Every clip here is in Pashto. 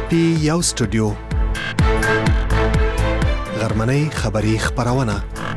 پی یو سټوډیو غرمنۍ خبری خبرونه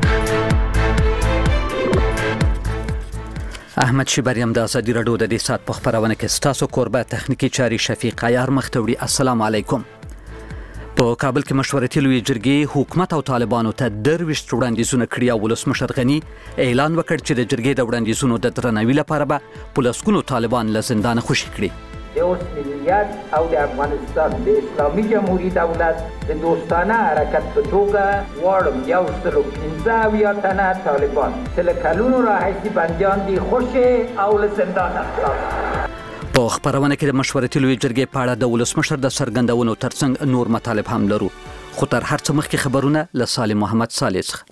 احمد شیبریم د ازادي رادیو د دې سات په خبرونه کې ستاسو کوربه تخنیکی چاري شفیق عیار مختوړي. السلام علیکم. په کابل کې مشورتي لوی جرګې حکومت او طالبانو ته درويشت وړاندیزونه کړي او ولسمشر غني اعلان وکړ چې د جرګې د وړاندیزونو د درناوي لپاره به پولیسکونو طالبان له زندان خوشي کړي. د اوسنیت او د افغانستان د اسلامي جمهوریت دولت د دوستانه حرکت په توګه واړم 115 تنه طالبان چې له کلونو راهیسې بندیان دي خوشي او له زندان خلاص. په خبرونه کې د مشورتي لوی جرګې په اړه د ولسمشر د څرګندونو ترڅنګ نور مطالب هم لرو، خو تر هر څه مخکې خبرونه له سالم محمد صالح څخه.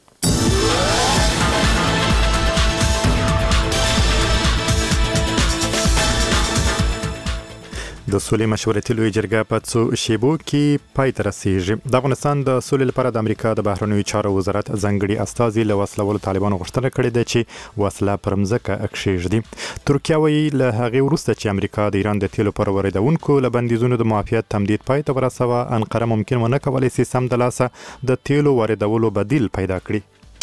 د سولې مشورتي لوی جرګه په څو شیبو کې پای ته رسیږي. د افغانستان د سولې لپاره د امریکا د بهرنیو چارو وزارت ځانګړي استازي له وسلوالو طالبانو غوښتنه کړې ده چې وسله پر مځکه کښېږدي. ترکیه وایي له هغې وروسته چې امریکا د ایران د تیلو پر واردونکو له بندیزونو د معافیت تمدید پای ته ورسوه، انقره ممکن ونه کولی شي سم د لاسه د تیلو واردولو بدیل پیدا کړي.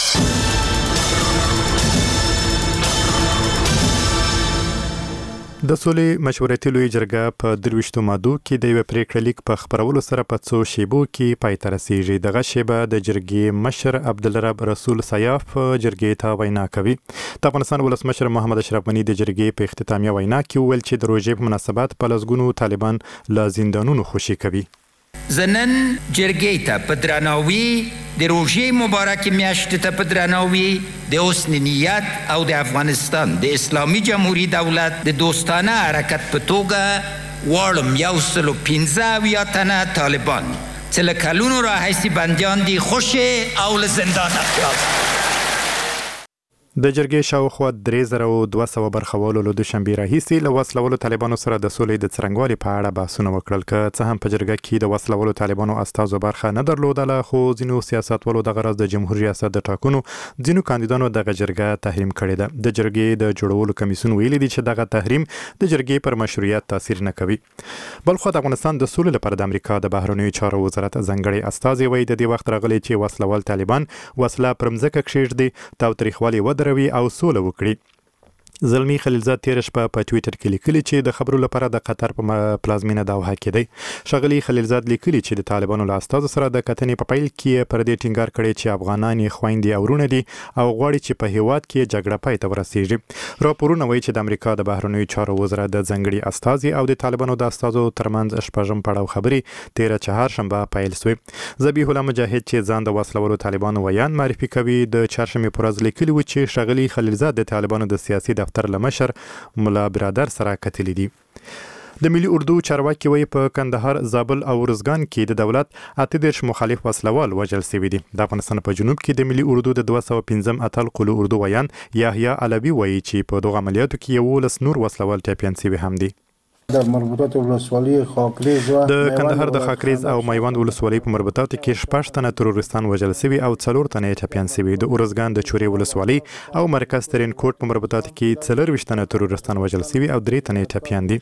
د سولې مشورتي لوی جرګه په 23 مادو کې د یو پریکړه لیک په خبرولو سره په څو شیبو کې پای ته رسیږي. دغه شیبه د جرګې مشر عبدالرب رسول سیاف جرګې ته وینا کوي. د افغانستان ولسمشر محمد اشرف غني د جرګې په اختتامیه وینا کې وویل چې د روژې په مناسبت په لسګونو طالبان له زندانونو خوشي کوي. زنن جرګې ته په درناوي د روژې مبارک میاشت ته په درناوي د حسن نیت او د افغانستان د اسلامي جمهوریت دولت د دوستانه حرکت په توګه واړم 115 تنه طالبان چې له کلونو راهیسې بندیان دي خوشي او له زندان خلاص. د جرګې شاوخوا 3200 برخوالو له دوشنبې راهیسې له وسلوالو طالبانو سره د سولې د څرنګوالي په اړه بحثونه وکړل. که څه هم په جرګه کې د وسلوالو طالبانو استازو برخه نه درلودله، خو ځینو سیاستوالو د غرض د جمهور ریاست د ټاکنو ځینو کاندیدانو دغه جرګه تحریم کړې ده. د جرګې د جوړولو کمیسیون ویلي دی چې دغه تحریم د جرګې پر مشروعیت تاثیر نه کوي. بلخو د افغانستان د سولې لپاره د امریکا د بهرنیو چارو وزارت ځانګړي استازي وایي د دې وخت راغلی چې وسلوال طالبان وسله پر مځکه کښېږدي، تاوتریخوالي ودروي او سوله وکړي. زلمی خلیلزاد تیر شپه په ټویټر کې لیکلي چې د خبرو لپاره د قطر په پلازمینه دوحه کې دی. ښاغلي خلیلزاد لیکلي چې د طالبانو له استازو سره د کتنې په پیل کې پر دې ټینګار کړی چې افغانان یې خویندې او وروڼه دي او غواړي چې په هیواد کې جګړه پای ته ورسیږي. راپورونه وایي چې د امریکا د بهرنیو چارو وزارت د ځانګړي استازي او د طالبانو د استازو ترمنځ شپږم پړاو خبرې 13 چهارشنبه پیل شوې. ذبیح الله مجاهد چې ځان د وسلوالو طالبانو ویان معرفي کوي د چهارشنبې پر ورځ لیکلي و چې ښاغلي خلیلزاد د طالبانو د سیاسي دفتر له مشر ملا برادر سره کتلي دي. د ملي اردو چارواکي وایي په کندهار، زابل او ارزګان کې د دولت 38 مخالف وسلوال وژل شوي دي. د افغانستان په جنوب کې د ملي اردو د 215 اتل قلو اردو ویان یحیی علوي وایي چې په دغه عملیاتو کې 11 نور وسلوال ټپیان شوي هم دي. د مربوطات ولسوالۍ خاکریز د کندهار د خاکریز او میوند ولسوالۍ په مربوطاتو کې 6 تنه تروریستان وژل شوي او 4 تنه ټپیان شوي. د ارزګان د چورې ولسوالۍ او مرکز ترین کوټ په مربوطاتو کې 24 تنه تروریستان وژل شوي او 3 تنه ټپیان دي.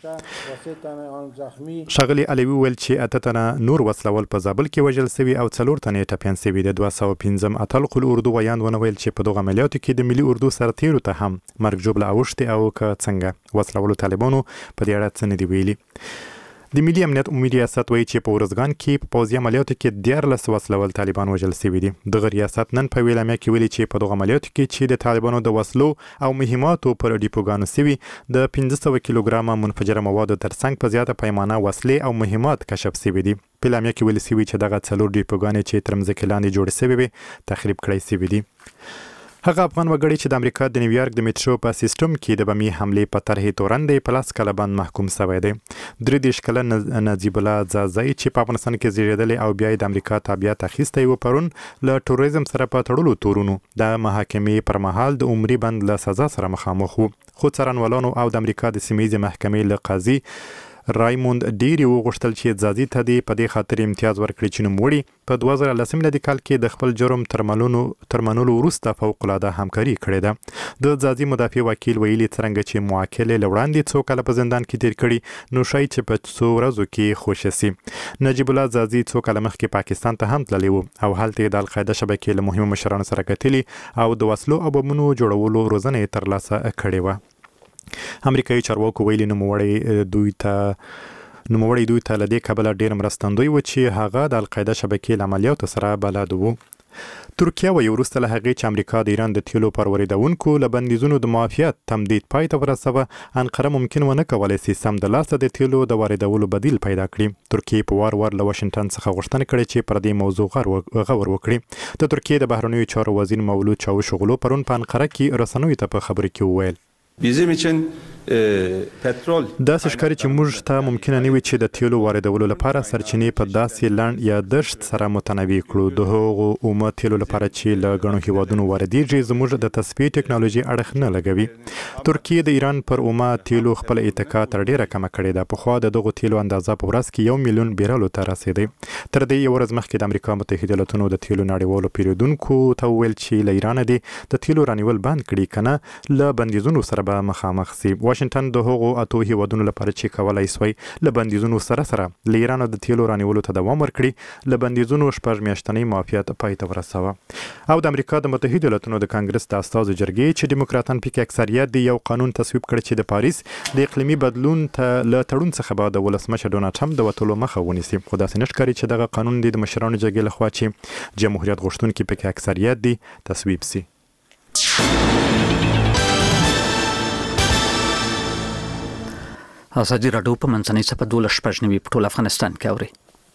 ښاغلي علوي ویل چې 8 تنه نور وسلوال په زابل کې وژل شوي او 4 تنه ټپیان شوي. د 215 اتل قلو اردو ویان ونه ویل چې په دغه عملیاتو کې د ملي اردو سرتیرو ته هم مرګ ژوبله اوښتې او که څنګه وسلوالو طالبانو په دې اړه څه دی ویلي. د ملي امنیت عمومي ریاست وایي چې په ورزګان کې په پوځي عملیاتو کې 14 وسلوال طالبان وژل شوي دي. دغه ریاست نن په ویلامه کې ویلي چې په دغه عملیاتو کې چې د طالبانو د وسلو او مهماتو پر ډیپوګانو سوي د 500 کیلوګرامه منفجره موادو ترڅنګ په زیاته پیمانه وسلې او مهمات کشف شوي دي. په ویلامه کې ویلي شوي چې دغه 4 ډیپوګانې چې تر مځکې لاندې جوړې شوي وي تخریب کړای شوي دي. هغه افغان وګړي چې د امریکا د نیویارک د میټرو په سیستم کې د بمي حملې په طرح تورندې په لاس کاله باندې محکوم شوی دی. 33 کلن نجیب الله زازای چې په افغانستان کې زیږیدلی او بیا د امریکا تابعیت اخیستی و پرون له ټوریزم سره په تړلو تورونو د محاکمې پر مهال د عمري بند له سزا سره مخامخ وو. خو څارنوالانو او د امریکا د سیمه ییزې محکمې له قاضي رایموند ډیری وغوښتل چې ځاځي ته د په دې خاطر امتیاز ورکړي چې نوموړي په 2010 میلادي کال کې د خپل جرم ترمنلو وروسته فوق العاده همکاري کړې ده. د ځاځي مدافع وکیل ویلي څرنګه چې موکل لوړاندې څو کاله په زندان کې تیر کړي نو شاید چې په څو ورځو کې خوشی سي. نجیب الله ځاځي څو کاله مخکې پاکستان ته هم تللی و او هلته د القاعده شبکې له مهمو مشرانو سره کتلي او د وسلو او بمونو جوړولو روزنه ترلاسه کړې و. امریکایي چارواکو ویلي نوموړی دوی ته له دې کبله ډېر مرستندوی و چې هغه د القاعده شبکې له عملیاتو سره بلد و. ترکیه وایي وروسته له هغې چې امریکا د ایران د تیلو پر وریدونکو له بندیزونو د معافیت تمدید پای ته ورسوه انقره ممکن ونه کولی سي سمدلاسه د تیلو د واردولو بدیل پیدا کړي. ترکیه په وار له واشنګټن څخه غوښتنه کړې چې پر دې موضوع غور وکړي. د ترکیه د بهرنیو چارو وزیر مولود چاوشوغلو پرون په انقره کې رسنیو ته په خبرو کې وویل داسې ښکاري چې موږ ته ممکنه نه وي چې د تیلو واردولو لپاره سرچینې په داسې لنډ یا دشت سره متنوع کړو. د هغو اومه تیلو لپاره چې له ګڼو هیوادونو واردېږي زموږ د تصفیې ټکنالوژي اړخ نه لګوي. ترکیه د ایران پر اومه تیلو خپل اتکا تر ډیره کمه کړې ده. پخوا د دغو تیلو اندازه په ورځ کې 1 میلیون بیرلو ته رسېدی. تر دې یو ورځ مخکې د امریکا متحده ایالاتونو د تیلو نړیوالو پیرودونکو ته وویل چې له ایران د تیلو رانیول بند کړي کنه له بندیزونو سره به مخامخ سي. واشنګټن د هغو اتو هیوادونو لپاره چې کولای سوی له بندیزونو سره له ایران د تیلو رانیولو ته دوام ورکړي له بندیزونو 6 میاشتنۍ معافیت پای ته ورسوه. او د امریکا د متحده ایالاتونو د کانګرس د استازو جرګې چې دیموکراتان پکې اکثریت دی یو قانون تصویب کړ چې د پاریس د اقلیمي بدلون ته له تړون څخه بعد د ولسمشر ډونالډ ټرمپ د وټولو مخه ونیسي. خو داسې نشکاري چې دغه قانون د مشرانو جرګې لخوا چې جمهوریت غوښتونکي پکې اکثریت دی تصویب سي. ازادي راډیو په منځنۍ صفحه 12 په ټول افغانستان کې اوري.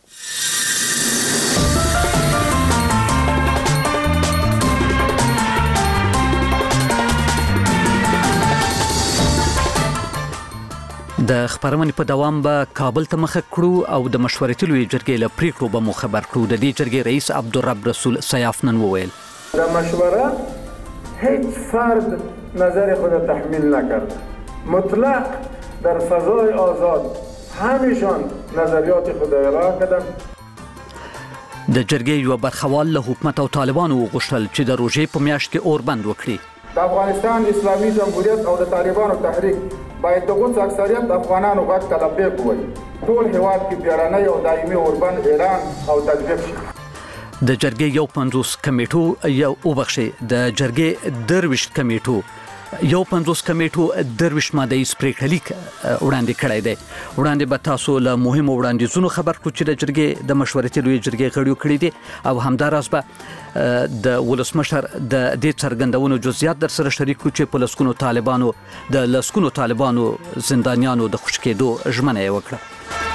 د خبرونې په دوام به کابل ته مخه کړو او د مشورتي لوی جرګې له پریکړو به مو خبر کړو. د دې جرګې رئیس عبدالرب رسول سیاف نن وویل در مشوره هیچ فرد نظر خود تحمیل نکرد. مطلق در فضای آزاد همیشان نظریات خود اعلام کردند. د جرګې یو برخوال له حکومت او طالبانو وغوښتل چې د روژې په میاشت کې اوربند وکړي. د افغانستان اسلامي جمهوریت او د طالبانو تحریک باید د غوڅ اکثریت افغانانو غږ ته لبیک ووایي. ټول هیواد کې بیړنی او دایمي اوربند اعلان او تطبیق شي. د جرګې یو 50 کمیټو د جرګې 23 کمیټو یو 50 کمیټو درویش ماده پریکړه لیک وړاندې کړی دی. وړاندې به تاسو له مهمو وړاندیزونو خبر کړو چې د جرګې د مشورتي لوی جرګې غړیو کړی دي او همداراز به د ولسمشر د دې څرګندونو جزئیات در سره شریک کړو چې په لسکونو طالبانو زندانیانو د خوش کېدو ژمنه یې وکړه.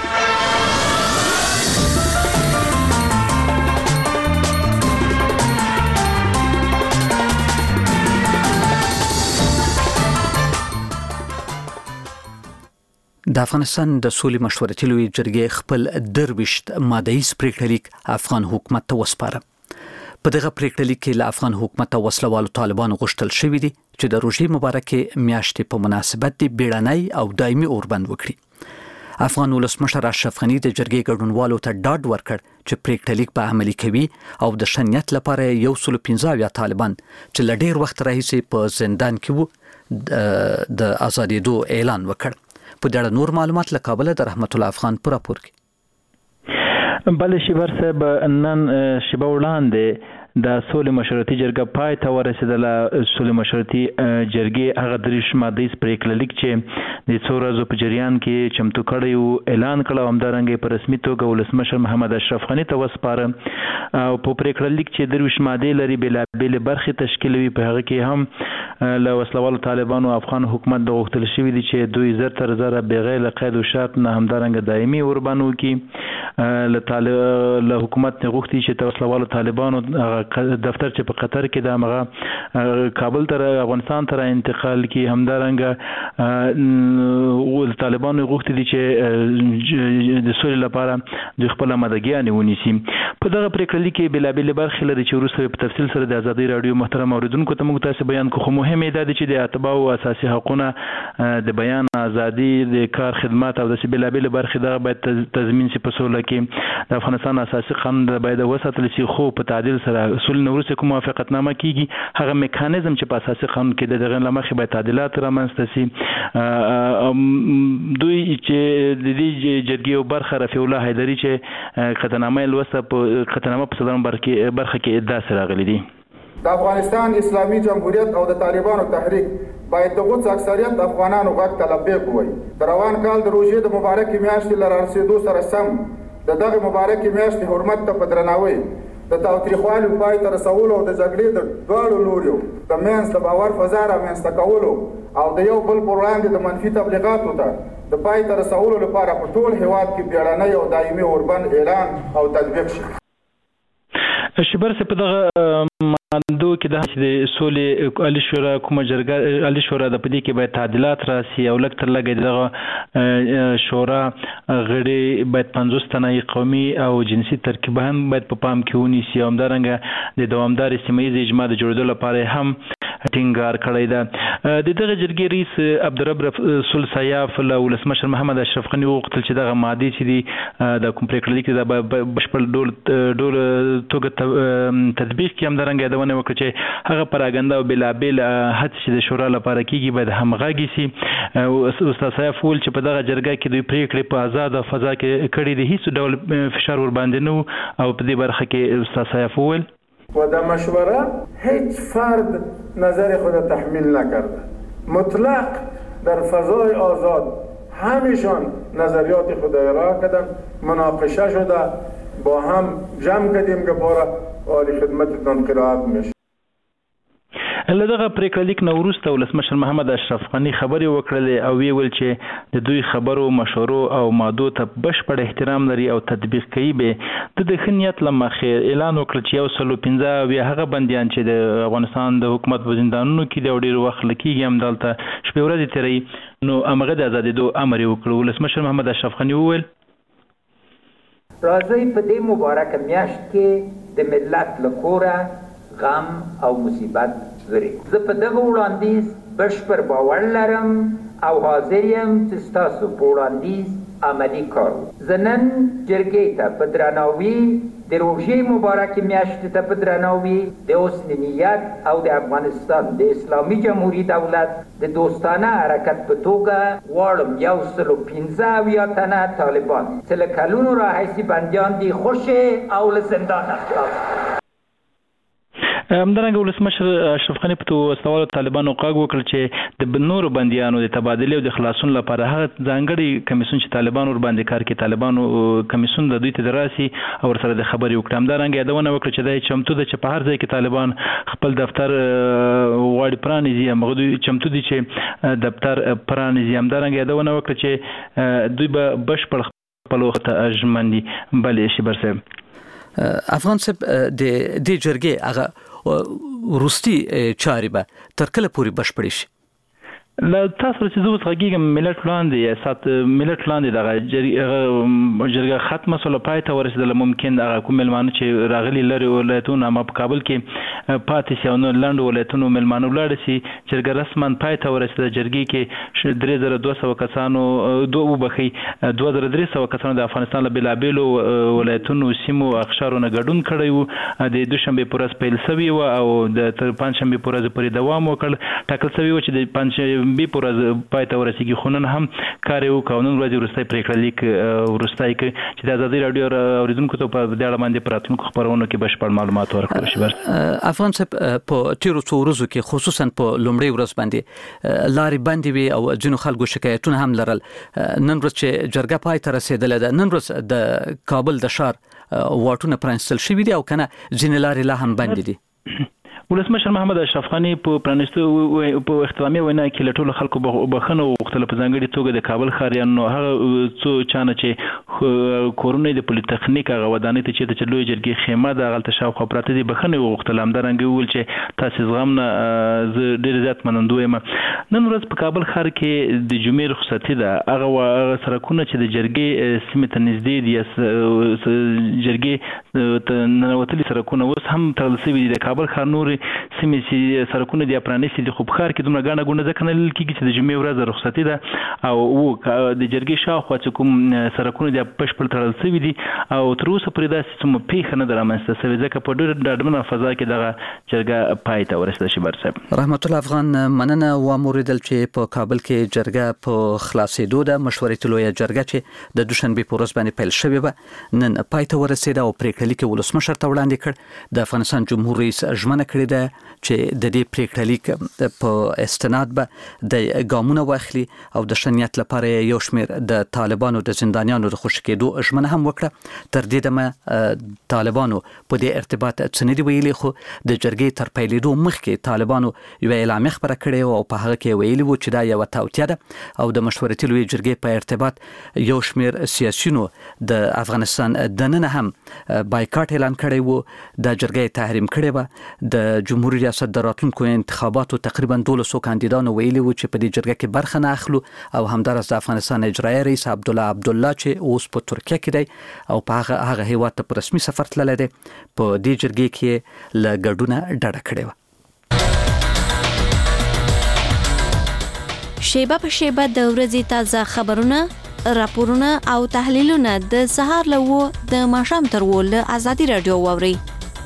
د افغانستان د سولې مشورتي لوی جرګې خپل 23 ماده‌ای پریکړه لیک افغان حکومت ته وسپاره. په دغه پریکړه لیک کې له افغان حکومت او وسلوالو طالبانو غوښتل شوی دی چې د روژې مبارکې میاشتې په مناسبت دی بیړنی او دایمي اوربند وکړي. افغان ولسمشر اشرف غني د جرګې ګډونوالو ته ډاډ ورکړ چې پریکړه لیک به عملي کوي او د شنیت لپاره 115 طالبان چې له ډیر وخت راهیسې په زندان کې وو د ازادېدو اعلان وکړ. په دې نور معلومات له کابل د رحمت الله افغان پر راپور کې. بل شیبر صاحب نن شیبه وړاندې د سولې مشورتي جرګه پای ته ورسېدله. سولې مشورتي جرګې هغه 23 ماده‌ای پریکړه لیک چې د څو ورځو په جریان کې چمتو کړی او اعلان کړ او همدارنګه په رسمي توګه ولسمشر محمد اشرف غني ته وسپاره. او په پریکړه لیک چې 23 مادې لري بېلابېلې برخې تشکیلوي. په هغه کې هم له وسلوالو طالبانو افغان حکومت د غوښتل شوی دی چې دوی زر بغیر قید او شرط نه همدارنګه دایمي اوربند وکړي. له حکومت نه غوښتي چې وسلوالو طالبانو دفتر چې په قطر کې د مغه کابل تر افغانستان تر انتقال کی همدارنګ طالبانو غوښتي دي چې د سولې لپاره د خپل مدګیان ونیسي. په دغه پریکړه کې بلابل برخې لري چې وروسته په تفصیل سره د ازادي رادیو محترم اوریدونکو ته موږ تاسو بیان کوو. مهمه ده چې د اتباع او اساسي حقوقونه د بیان ازادي د کار خدمات او د بلابل برخې دغه باید تضمین شي. په سوله کې د افغانستان اساسي قانون باید وساتل شي، خو په تعدیل سره اصول نورسه کوم موافقتنامه کیږي هغه میکانیزم چې په اساسي قانون کې دغه لمخې باید تعدیلات رامنځته شي. دوی چې د دې جرګې برخه رفیع الله حیدری چې قطعنامه لوسته په قطعنامه په صدرم برخه کې ادعا سره غلي دي. د افغانستان اسلامي جمهوریت او د طالبانو تحریک باید د غوڅ اکثریت افغانانو غږ ته لبیک ووایي. د روان کال د روژې د مبارکې میاشتې له رارسېدو سره سم د دغې مبارکې میاشتې حرمت ته په درناوي د تاوتریخوالي پای ته رسولو او د جګړې د دواړو لوریو د منځ د باور فضا رامنځته کولو او د یو بل پر وړاندې د منفي تبلیغاتو ته د پای ته رسولو لپاره په ټول هېواد کې بیړنی او دایمي اوربند اعلان او تطبیق شي. شبر څه په دغه ماندو کې د سولې عالی شورا کومه جرګه عالی شورا د پدې کې باید تعدیلات راسي او لکه تر لګي دغه شورا غړي باید 50 تنه قومي او جنسي ترکیب هم باید په پام کې ونیسي. همدارنګه د دوامدار سیمه ییز اجماع د جوړېدو لپاره هم ټینګار کړی ده. د دغه جرګې رئیس عبدالرب رسول سیاف له ولسمشر محمد اشرف غني وغوښتل چې دغه مادې چې دي د کوم پریکړه لیک د بشپړ ډول توګه تطبیق کې همدارنګه یادونه وکړه چې هغه پراګنده او بلابل هڅې چې د شورا لپاره کیږي باید همغږي شي. استاد سیاف وویل چې په دغه جرګه کې دوی پریکړې په آزاده فضا کې کړې دي، هیڅ ډول فشار ور باندې نه او په دې برخه کې استاد سیاف وویل و در مشوره هیچ فرد نظر خود تحمیل نکرده. مطلق در فضای آزاد همشان نظریات خود ارائه کردن، مناقشه شده، با هم جمع کردیم که باره عالی خدمتتان قرائت میشه. له دغه پریکړه لیک نه وروسته ولسمشر محمد اشرف غني خبرې وکړلې او ویل چې د دوی خبرو مشورو او مادو ته بشپړ احترام لري او تطبیق کوي. به د خنیت لمخې اعلان وکړ چې 115 وی هغه بنديان چې د افغانستان د حکومت په زندانونو کې د ډېر وخت لکېږي هم دلته شپې ورځې تیري نو امغه د ازادېدو امر وکړ. ولسمشر محمد اشرف غني وویل راځي په دې مبارکه میاشت کې د ملت لکوره غم او مصیبت زری. زه په دغه وړاندیز بشپړ باور لرم او حاضر یم چې ستاسو په وړاندیز عملي کړم. زه نن جرګې ته په درناوي د روژې مبارکې میاشتې ته په درناوي د حسن نیت او د افغانستان د اسلامي جمهوري دولت د دوستانه حرکت په توګه غواړم 115 تنه طالبان چې له کلونو راهیسې بندیان دي خوشې او له زندانه خلاص. همدارنګه ولسمشر اشرف غني په توسط طالبانو قاګ وکړ چې د نورو بنديانو د تبادله او د خلاصون لپاره هغه ځانګړي کمیسون چې طالبان ور باندې کار کوي طالبانو کمیسون د دوی ته دراسي او سره د خبري وکړه. همدارنګه یادونه وکړه چې د چمتو د چې په هر ځای کې طالبان خپل دفتر وړ پرانیزي هغه دوی چمتو دي چې دفتر پرانیزي. همدارنګه یادونه وکړه چې دوی به بشپړ خپل وخت اجمنډي بلې شي برسه افغان صاحب د دې جرګې هغه وروستي چارې به تر کله پورې بشپړې شي؟ لا تاسو چې زه غږیږم ملت لاندې سات ملت لاندې دغه جرګه ختمه سول پای ته ورسېدل ممکن هغه کوم ملمانو چې راغلي لري ولایتونه ما په کابل کې پاتې شي او نو لاند ولایتونو ملمانو لاړ شي جرګه رسما پای ته ورسېده. جرګې کې 3200 کسانو 2300 کسانو د افغانستان له بلابلو ولایتونو سیمو اخشارونه ګډون کړی وو. د دوشنبه پر ورځ پیل شوی و او د تر پنځشنبه پر ورځ پورې دوام وکړ. ټاکل شوی و چې د پنځشنبه په ورځ پای ته ورسیږي خو نن هم کار یو قانون ورځ وروستۍ پریکړه لیک وروستۍ کې چې د ازادي رادیو اوریدونکو ته په دې اړه باندې پراتونکو خبرونو کې بشپړ معلومات ورکړل شي. افغان صاحب په تیرو څو ورځو کې خصوصا په لومړۍ ورځ باندې لارې بندې وي او ځینو خلکو شکایتونه هم لرل. نن ورځ چې جرګه پای ته رسیدلې ده نن ورځ د کابل د ښار واټونه پرانستل شوي دي او کنه ځینې لارې لا هم بندې دي. ولسمشر محمد اشرف غنی په پرانیستو په اختتامي وینا کې له ټولو خلکو بخښنه وغوښتله په ځانګړي توګه د کابل ښاریانو هغه څو چانه چې کورونه د پولیټیکنیک هغه ودانۍ ته چې لوی جرګې خیمه د هغلته شاوخوا پراته دي بخښنه وغوښتله همدارنګه وویل چې تاسې زغم نه زه ډېر زیات منندوی یم. نن ورځ په کابل ښار کې د جمعې رخصتي ده هغه سړکونه چې د جرګې سیمې ته نږدې دي جرګې ته ننوتلي سړکونه اوس هم تړل شوي دي. د کابل ښار نورې سیمې چې سړکونه دي پرانیستي دي خو په ښار کې دومره ګڼه ګوڼه ځکه نه لیدل کېږي چې د جمعې ورځ رخصتي ده او د جرګې شاوخوا چې کوم سړکونه دي بشپړ تړل شوي دي او تر اوسه پورې داسې څه پیښه نه ده رامنځته شوې ځکه په ډېره ډاډمنه فضا کې دغه جرګه پای ته ورسېده. شبر صاحب رحمت الله افغان مننه واوریدل چې په کابل کې جرګه په خلاصېدو ده. مشورتي لویه جرګه چې د دوشنبې په ورځ باندې پیل شوې وه نن پای ته ورسېده او پریکړه لیک ولسمشر ته وړاندې کړ. د افغانستان جمهور رئیس ژمنه کړې ده چې د دې پریکړه لیک په استناد به د ګامونه واخلي او د شنیت لپاره یو شمېر د طالبانو د زندانیانو د خوشي کېدو ژمنه هم وکړه. تر دې دمه طالبانو په دې ارتباط څه نه دي ویلي خو د جرګې تر پیلېدو مخکې طالبانو یو اعلامیه خبره کړې او په هغه کې ویلي وو چې دا یو توطیه ده او د مشورتي لویې جرګې په ارتباط یو شمېر سیاسيونو د افغانستان دننه هم بایکاټ اعلان کړی وو. د جرګې تحریم کړی و. د جمهوریت ریاست د راتلونکو انتخاباتو تقریبا 1200 کاندیدانو ویلي وو چې په دې جرګه کې برخه نه اخلو او همدارس د افغانستان اجرایي رئیس عبدالله چې اوس په ترکیه کې دی او په هغه هیواد ته په رسمي سفر تللی دی په دې جرګې کې له ګډونه ډډه کړې وه. شیبه په شیبه د ورځې تازه خبرونه، راپورونه او تحلیلونه د سهار له 9 د ماښام تر 10 له ازادي رادیو واورئ.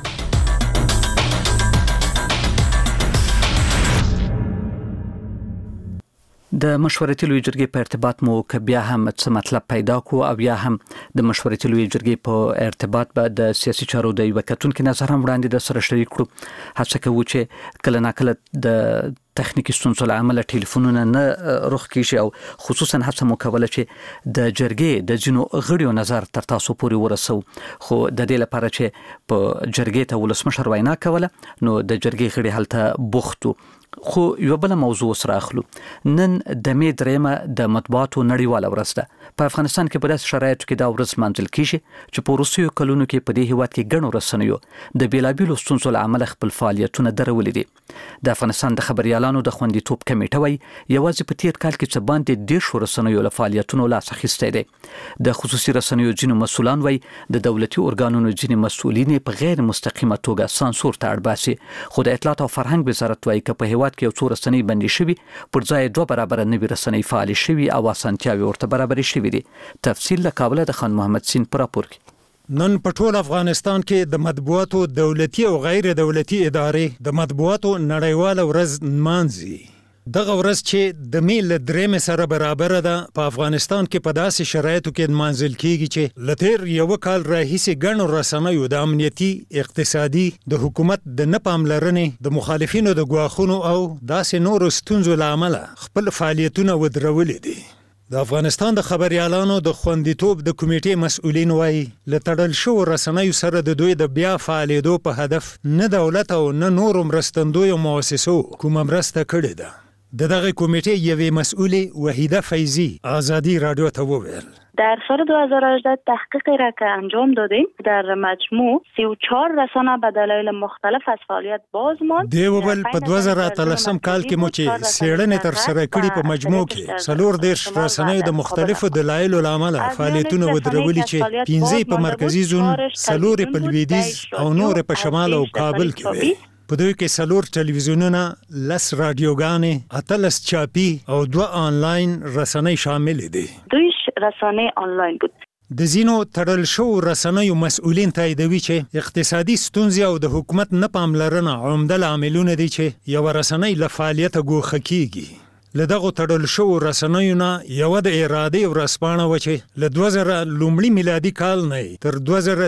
د مشورتي لویې جرګې په ارتباط مو که بیا هم څه مطلب پیدا کو او بیا هم د مشورتي لویې جرګې په ارتباط به د سیاسي چارو د یو کتونکو نظر هم وړاندې د سره شریک کړو. هڅه کوو چې کله ناکله د تخنیکی ستونزو له امله ټلیفونونه نه رخ کیږي او خصوصا هڅه مو کوله چې د جرګې د ځینو غړیو نظر تر تاسو پورې ورسو خو د دې لپاره چې په جرګې ته ولسمشر وینا کوله نو د جرګې غړي هلته بوختو. خو یو بل موضوع سره اخلو. نن د می درېمه د مطبوعاتو نړیواله ورځ ده. په افغانستان کې په داسې شرایطو کې دا ورځ منځل کیږي چې په وروستیو کلونو کې په دې هیواد کې ګڼو رسنیو د بیلابیلو ستونزو له امله خپل فعالیتونه درولي دي. د افغانستان د خبريالانو د خوندیتوب کمیټه وایي یوازې په تیر کال کې څه باندې 10 رسنیو له فعالیتونو لاس اخیستی دی. د خصوصي رسنیو ځینو مسؤلان وایي د دولتي ارګانونو ځینې مسؤلین په غیر مستقیمه توګه سانسور ته اړ باسي خو د اطلاعات او فرهنګ وزارت وایي چې په هیواد کې یو څو رسنۍ بندي شوي پر ځای 2 برابر نوي رسنۍ فعال شوي او اسانتیاوي ورته برابر شوي دي. تفصیل له کابل د خان محمد سین پر راپور کې. نن په ټول افغانستان کې د مطبوعاتو دولتي او غیر دولتي ادارې د مطبوعاتو نړیواله ورځ نمانځي. دغه ورځ چې د میل درېمې سره برابر ده په افغانستان کې په داسې شرایطو کې نمانځل کیږي چې لتیر یو کال راهیسې ګڼو رسنیو د امنیتي، اقتصادي، د حکومت د نه پاملرنې، د مخالفینو د ګواښونو او داسې نورو ستونزو له امله خپل فعالیتونه ودرولي دي. د افغانستان د خبريالانو د خوندیتوب د کمیټې مسؤلین وایي له تړل شوو رسنیو سره د دوی د بیا فعالېدو په هدف نه دولت او نه نورو مرستندویو مؤسسو کومه مرسته کړې ده. دغه کمیټې یوې مسئوله وحیده فیضی آزادی رادیو ته وویل در سال 2018 تحقیقی را که انجام دادیم در مجموع 34 رسانه به دلایل مختلف از فعالیت باز ماند. دیوبل په 2013 کال کې مو چې سیړنې تر سره کړي په مجموع کې 14 رسنۍ د مختلفو دلایلو له امله فعالیتونه ودرولي چې 15 په مرکزی زون، 4 په لویدیځ او نور په شمال او کابل کې وي. په دوی کې 4 ټلویزیونونه، 10 رادیوګانې، 18 چاپی او 2 آنلاین رسنۍ شامل دي. 2 رسانې آنلاین بود. د زینو تړل شوو رسنیو مسؤلین تاییدوي چې اقتصادي ستونزې او د حکومت نه پاملرنه عمده لاملونه دي چې یو رسنۍ له فعالیته ګوښه کیږي. له دغو تړل شوو رسنیو نه یو د ارادې ورځپاڼه وه چې له 2000 لومړي میلادي کال نه تر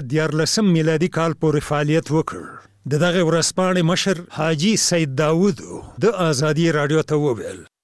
2014 میلادي کال پورې فعالیت وکړ. دغه ورځپاڼې مشر حاجی سید داوود د آزادی رادیو ته وویل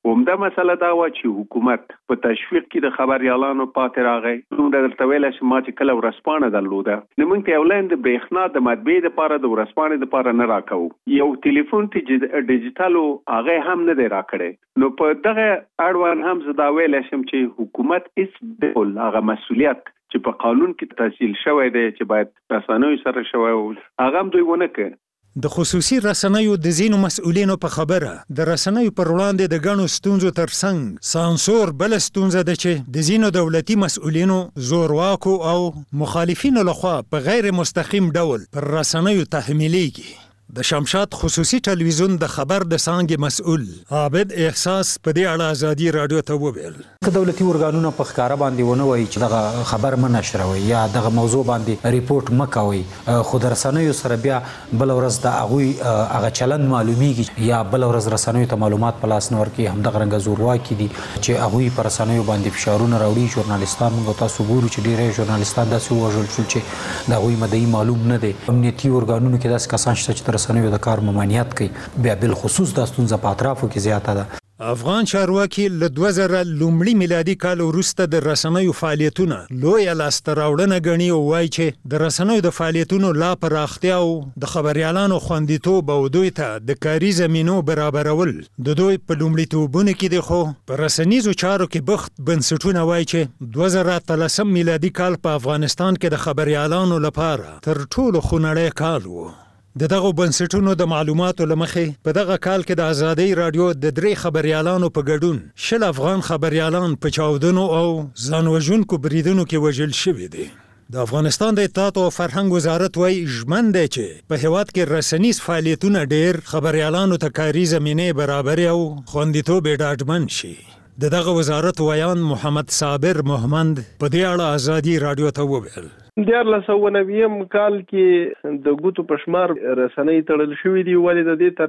همدا مسله دا و چې حکومت په تشویق کې د خبريالانو پاتې راغی. نو درته ویل چې ما چې کله ورسپانه درلوده نو موږ ته اولین د برېښنا د مطبعې لپاره د ورسپانې لپاره نه راکاو. یو ټلیفون ته ډیجیټالو هغه هم نه دی راکړی. نو په دغه اړوند هم زه دا ویل شم چې حکومت هیڅ ډول هغه مسؤلیت چې په قانون کې تفصیل شوی دی چې باید رسنیو سره شوی هغه هم دوی ونه کړ. د خصوصي رسنیو د ځینو مسؤلینو په خبره د رسنیو پر وړاندې د ګڼو ستونزو ترڅنګ سانسور بل ستونزه ده چې د ځینو دولتي مسؤلینو زورواکو او مخالفینو لخوا په غیر مستقیم ډول پر رسنیو تحمیلیږي. د شمشاد خصوصي ټلویزیون د خبر د څانګې مسؤل عابد احساس په دې اړه ازادي رادیو ته وویل که دولتي ارګانونه په ښکاره باندې ونه وایي چې دغه خبر مه نشروئ یا دغه موضوع باندې ریپورت مه کوئ، خو د رسنیو سره بیا بل ورځ د هغوی هغه چلند معلومیږي یا بل ورځ رسنیو ته معلومات په لاس نه ورکوي، همدغه رنګه زورواکي دي چې هغوی په رسنیو باندې فشارونه راوړي. ژورنالیستان موږ تاسو ګورو چې ډېری ژورنالیستان داسې ووژل شول چې د هغوی مدعي معلوم نه دی. امنیتي ارګانونو کې داسې کسان شته چې د رسنیو د کار ممانعت کوي. بیا بالخصوص دا ستونزه په اطرافو کې زیاته ده. افغان چارواکي له 2000 لومړي میلادي کال وروسته د رسنیو فعالیتونه لویه لاسته راوړنه ګڼي او وایي چې د رسنیو د فعالیتونو لا پراختیا او د خبريالانو خوندیتوب او دوی ته د کاري زمینو برابرول د دوی په لومړیتوبونو کې دي. خو په رسنیزو چارو کې بخت بنسټونه وایي چې 2013 میلادي کال په افغانستان کې د خبريالانو لپاره تر ټولو خونړی کال و. د دغه بنسټونو د معلوماتو لمخې په دغه کال کې د ازادي رادیو د 3 خبريالانو په ګډون 10 افغان خبريالان په چاودنو او ځانوژونکو بریدونو کې وژل شوي دي. د افغانستان د اطلاعات او فرهنګ وزارت وايي ژمن دی چې په هیواد کې رسنیز فعالیتونه ډېر خبريالانو ته کاري زمینه برابر او خوندیتوب ډاډمن شي. دغه وزارت ویان محمد صابر محمد په دې اړه ازادي رادیو ته وویل 1990 کال کې د ګوتو پشمار رسنۍ تړل شوې دي، ولې د دې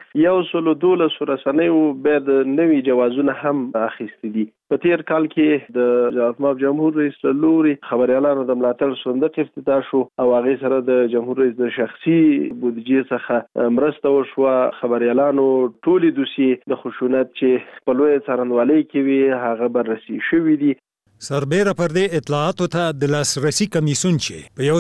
ترڅنګ 112 رسنۍ به د نوي جوازونه هم اخیستي دي. په تیر کال کې د جمهوریت جمهور رئیس لوري خبريالانو د ملاتړ صندوق افتتاح شو او هغه سره د جمهور رئیس د شخصي بودیجې څخه مرسته وشوه. خبريالانو ټولې دوسیې د خشونت چې په لوی څارنوالۍ کې وي هغه بررسي شوې دي. سربیره پر دې اطلاعاتو ته د لاسرسي کمیسیون چې په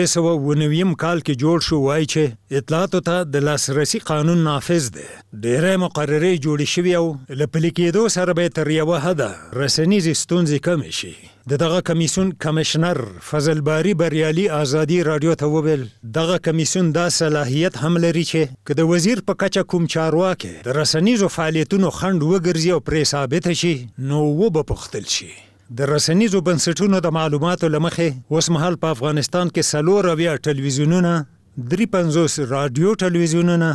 1390 کال کې جوړ شو وایي چې اطلاعاتو ته د لاسرسي قانون نافذ دی. ډېرې مقررې جوړې شوې او له پلي کېدو سره به تر یوه حده رسنیزې ستونزې کمې شي. دغه کمیسیون کمشنر فضل باری بریالي ازادي رادیو ته وویل دغه کمیسیون دا صلاحیت هم لري چې که د وزیر په کچه کوم چارواکي د رسنیزو فعالیتونو خنډ وګرځي او پرې ثابته شي نو وبپوښتل شي. د رسنیزو بنسټونو د معلوماتو لمخې اوس مهال په افغانستان کې 4 ټلویزیونونه 53 رادیو ټلویزیونونه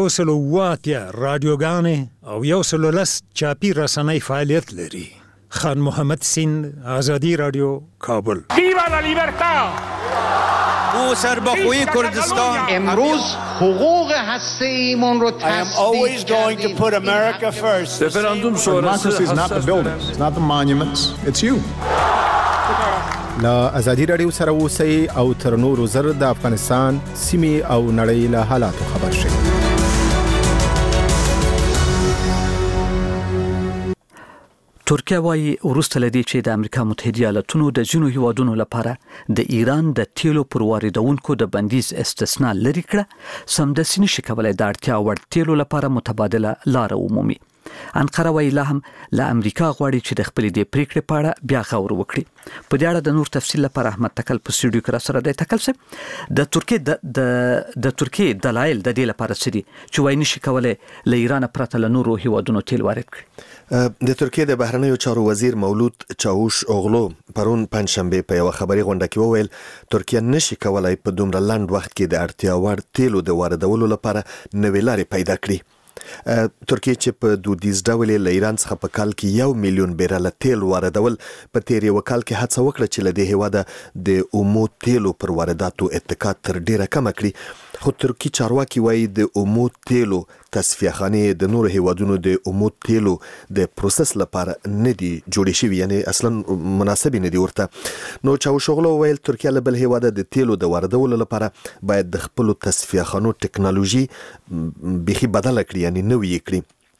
108 رادیوګانې او 110 چاپی رسنۍ فعالیت لري. خان محمد سیند ازادي رادیو کابل. ویوا لا لیبرتا او سربخوی کردستان امروز حقوق هسته ایمان رو I am always going to put America first. Referendum sonrası is not the buildings, it's not the monuments, it's you. لا ازادي رادیو سره اوسئ او تر نورو زر د افغانستان سیمې او نړۍ له حالاتو خبر شئ. ترکیه وايي وروسته لدی چې د امریکا متحده ایالاتونو د ځینو هیوادونو لپاره د ایران د تیلو پر واردونکو د بندیز استثناء لري کړه سمدستي نشي کولای د اړتیا وړ تیلو لپاره متبادله لار ومومي. انقره وايي لا هم له امریکا غواړي چې د خپلې د پریکړې په اړه بیا غور وکړي. په دې اړه د نور تفصیل لپاره احمد تکل په سټوډیو کې را سره دی. تکل صاحب د ترکیه دلایل د دې لپاره څه دي چې وايي نشي کولای له ایران پرته له نورو هیوادونو تیل وارد کړي؟ د ترکیه د بهرنیو چارو وزیر مولود چاوش اوغلو پرون پنځشنبه په یو خبري غونډه کې وویل ترکیه نشي کولای په دومره لنډ وخت کې د اړتیا وړ تیلو د واردولو لپاره نوې لارې پیدا کړي. ترکیه چې په دودیز ډول له ایران څخه په کال کې 1 میلیون بیرل تیل واردول په تیر یو کال کې هڅه وکړه چې له دې هیواده د اومو تیلو پر وارداتو اتکا تر ډیره کم کړي. خو ترکیه چارواکي وایي د اومو تیلو تصفیه خانې د نورو هیوادونو د اومو تیلو د پروسس لپاره نه دي جوړې شوي، یعنی اصلا مناسب نه دي ورته. نو چاوشوغلو ویل ترکیه له بل هیواده د تیلو د واردولو لپاره باید د خپل تصفیه خانو ټکنالوژي بيخي بدله کړي، یعنی نوې کړي.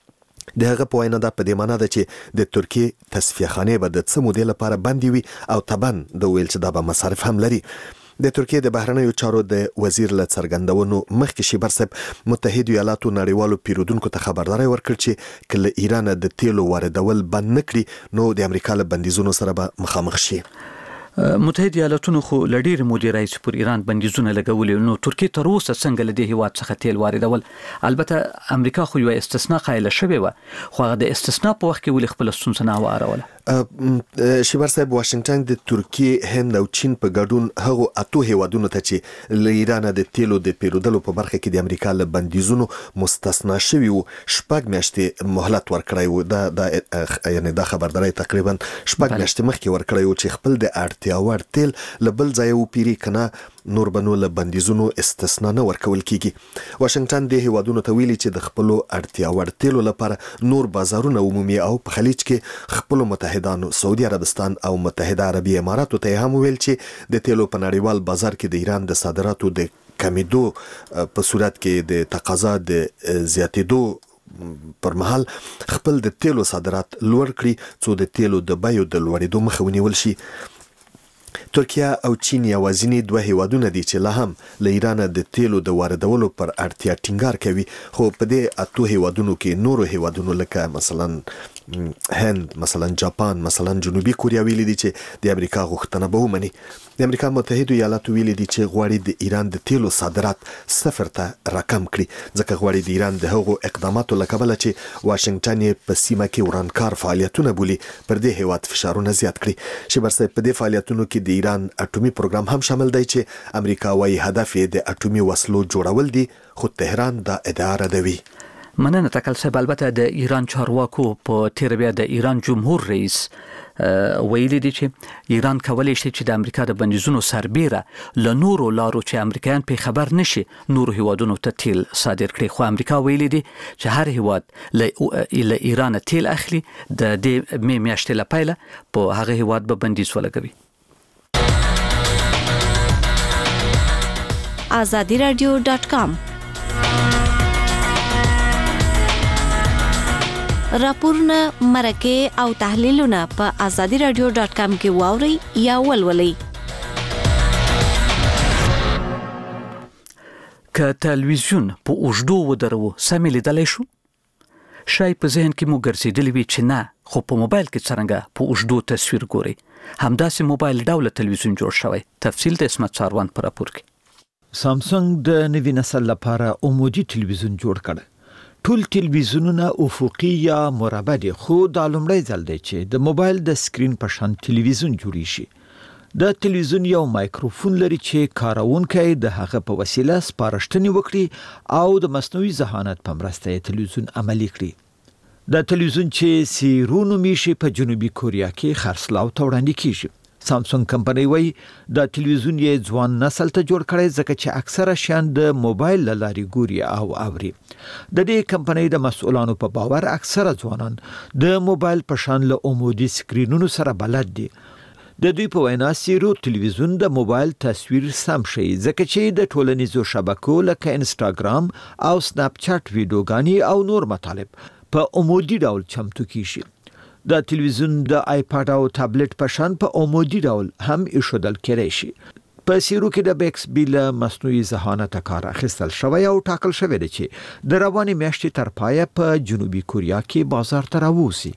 د هغه په وینا دا په دې معنی ده چې د ترکیې تصفیه خانې به د څه مودې لپاره بندي وي او طبعا د ویل چې دا به مصارف هم لري. د ترکیې د بهرنیو چارو د وزیر له څرګندونو مخکې شیبر صاحب متحده ایالاتو نړیوالو پیرودونکو ته خبرداري ورکړ چې کله ایران د تیلو واردول بند نکړي نو د امریکا له بندیزونو سره به مخامخ شي. متحده ایالاتونو خو لډیر مودې راځي پر ایران بندیزونه لګولي، نو ترکیه تر اوسه څنګه له دې هیواد څخه تیل واردول؟ البته امریکا خو یو استثناء قایله شوې و، خو هغه د استثناء په وخت کې ولې خپل ستونزه نه واروله؟ شیبر صاحب واشنگټن د ترکیې، هند او چین په ګډون هغو 8 هیوادونو ته چې له ایران د تیلو د پیرودلو په برخه کې د امریکا له بندیزونو مستثنا شوي وو 6 میاشتې مهلت ورکړی و. یعنی دا خبرداري تقریبا 6 میاشتې مخکې ورکړی و چې خپل د اړتیا وړ تیل له بل ځای وپیري کنه نور بنو له بندیزونو استثنا نه ورکول کیږي. واشنگټن د هیوادونو ته ویلي چې د خپل اړتیا وړ تیلو لپاره نور بازارونه عمومي او په خلیج کې خپل متحدانو سعودي عربستان او متحده عربي اماراتو ته هم ویل چې د تیلو په نړیوال بازار کې د ایران د صادراتو د کمیدو په صورت کې د تقاضا د زیاتېدو پر مهال خپل د تیلو صادرات لوړ کړي څو د تیلو د بیو د لوړېدو مخه ونیول شي. ترکیه او چین یوازینی 2 هیوادونه دي چې لا هم له ایران د تیلو د واردولو پر اړتیا ټینګار کوي، خو په دې 8 هیوادونو کې نورو هیوادونو لکه مثلا هند، مثلا جاپان، مثلا جنوبي کوریا ویلي دي چې د امریکا غوښتنه به ومني. د امریکا متحده ایالاتو ویلي دي چې غواړي د ایران د تیلو صادرات 0 ته راکم کړي، ځکه غواړي د ایران د هغو اقداماتو له کبله چې واشنگټن یې په سیمه کې ورانکار فعالیتونه بولي پر دې هیواد فشارونه زیات کړي. شیبر صاحب په دې فعالیتونو کې د ایران اټومي پروګرام هم شامل دی چې امریکا وايي هدف یې د اټومي وسلو جوړول دي، خو تهران دا ادعا ردوي. مننه تکل صاحب. البته د ایران چارواکو په تیر بیا د ایران جمهور رئیس ویلي دي چې ایران کولی شي چې د امریکا د بندیزونو سربیره له نورو لارو چې امریکایان په خبر نشي نورو هیوادونو ته تیل صادر کړي، خو امریکا ویلي دي چې هر هیواد له ایران تیل اخلي د دې میاشتې لپاره په هغه هیواد به بندیز ولګوي. azadiradio.com راپورونه، مرکه او تحلیلونه په azadiradio.com کې واوري یا ولولئ. که تلویزیون په اوږدو ودرو سمې لیدلی شو؟ شاید په ذهن کې مو ګرځېدلی وي چې نه، خو په موبایل کې څرنګه په اوږدو تصویر ګوري. همداسې موبایل ډوله تلویزیون جوړ شوی. تفصیل د اسمت څاروان په راپور کې. سامسونګ د نوي نسل لپاره عمودي تلویزیون جوړ کړ. ټول تلویزیونونه افقي یا مربع دي، خو دا لومړی ځل دی چې د موبایل د سکرین په شان تلویزیون جوړی شي. د تلویزیون یو مایکروفون لري چې کارونکي د هغه په وسیله سپارښتنې وکړي او د مصنوعي ذهانت په مرسته تلویزیون عملي کړي. د تلویزیون چې سیرونو میشي په جنوبي کوریا کې خرڅلاو ته وړاندې کیږي. سامسونګ کمپنۍ وایي د تلویزیون یې ځوان نسل ته جوړ کړی ځکه چې اکثره شیان د موبایل له لارې ګوري او اوري. د دې کمپنۍ د مسؤلانو په باور اکثره ځوانان د موبایل په شان له عمودي سکرینونو سره بلد دي. د دوی په وینا سیرو تلویزیون د موبایل تصویر سم شي ځکه چې د ټولنیزو شبکو لکه انسټاګرام او سناپ چات ویډیوګانې او نور مطالب په عمودي ډول چمتو کیږي. د تلویزیون د آیپاډ او ټابلیټ په شان په عمودي ډول هم ایښودل کېدای شي. په سیرو کې د بیکس بیل مصنوعي ذهانت کار اخیستل شوی او ټاکل شوی دی چې د روانې میاشتې تر پایه په جنوبي کوریا کې بازار ته راوځي.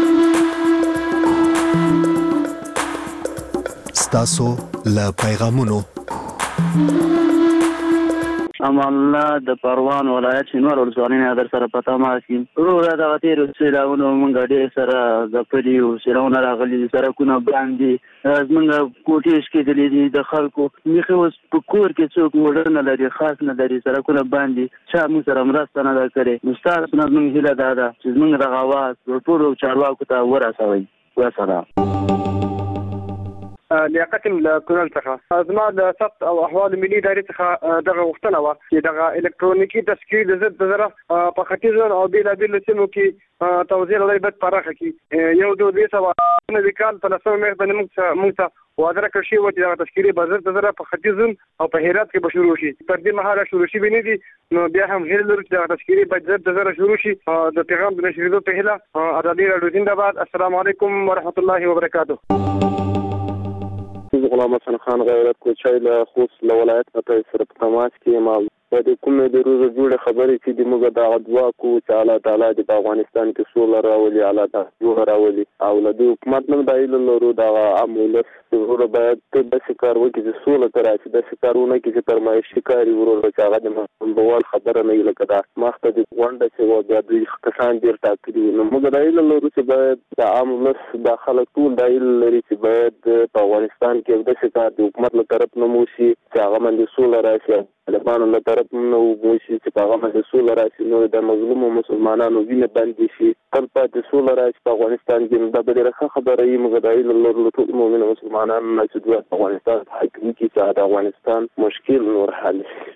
ستاسو له پیغامونو امان الله د پروان ولایت شینوار ولسوالۍ نه در سره پتا ماسي ورو دا تیر سیلاونو مونږ ډېر سره غپلی او سیلاونه راغلي سره کو نه باندې زمونږ کوټیش کې دي د خلکو میخه اوس په کور کې څوک وړنه لري خاص نه لري سره کو نه باندې چې موږ سره مرسته نه کړي مستعار نه موږ هله دا چې موږ د غواز ټول چارواکو ته ورسوي وسره لیاقت له کونل څخه زما د ثبت او احوال ملي ادارې څخه دغه غوښتنه وه چې دغه الکترونیکي تذکیرې د ضد زره په ختیځ او بېلابېلو سیمو کې توزیع لري باید پراخه کړي. یو 290 کال په 9 مې باندې موږ ته وعده راکړل شوې وه چې دغه تذکیرې به ضد زره په ختیځ او په هرات کې به شروع شي. تر دې مهاله شروع شوي نه دي، نو بیا هم هیله لرو چې دغه تذکیرې باید ضد زره شروع شي. د پیغام د نشریدو په هیله ازادي راډیو زنده‌باد. السلام علیکم ورحمۃ اللہ وبرکاتہ. غلام حسن خان غیرت کوچای له خوست له ولایت څخه سره په تماس کې ما د کومې د روزه جوړه خبرې چې د موږ د دعا کو چې الله تعالی د افغانستان کې سوله راولي، الله تعالی جوړ راولي او له حکومت نن دایله لرو دا عمل ورو باید د شکار وکړي چې سوله تراشي د شکارونه کې چې ترمایشي کاری ورو چې هغه د بوال خبره نه لکه دا مخته د غونډه چې و بیا د کسان ډیر ټاکلي نو موږ دایله لرو چې باید د عامل داخله ټول دایله لري چې باید په افغانستان کې د شکار د حکومت له طرف نه موشي چې هغه باندې سوله راشي، طالبانو له طرف نه موشي چې هغه باندې سوله راشي، نو د مظلومو مسلمانانو وینه باندې شي تل پاتې سوله راشي په افغانستان کې. دا به ډېره خبره یې موږ دایله لرو ټول مؤمن مسلمانانو نه چې دوی په افغانستان حاکم کې چې د افغانستان مشکل نور حل شي.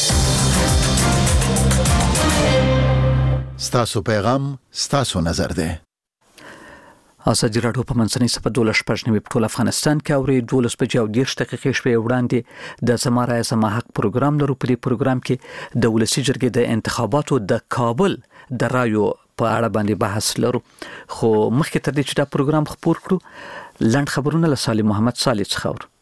ستاسو پیغام ستاسو نظر دی. ازادي راډیو په منځنۍ صفحه 12 په ټول افغانستان کې اوري 12:10 شپې وړاندې د زما رایه زما حق پروګرام لرو. په دې پروګرام کې د ولسی جرګې د انتخاباتو د کابل د رایو په اړه باندې بحث لرو. خو مخکې تر دې چې دا پروګرام خپور کړو لاند خبرونه له صالح محمد صالح څخه اورو.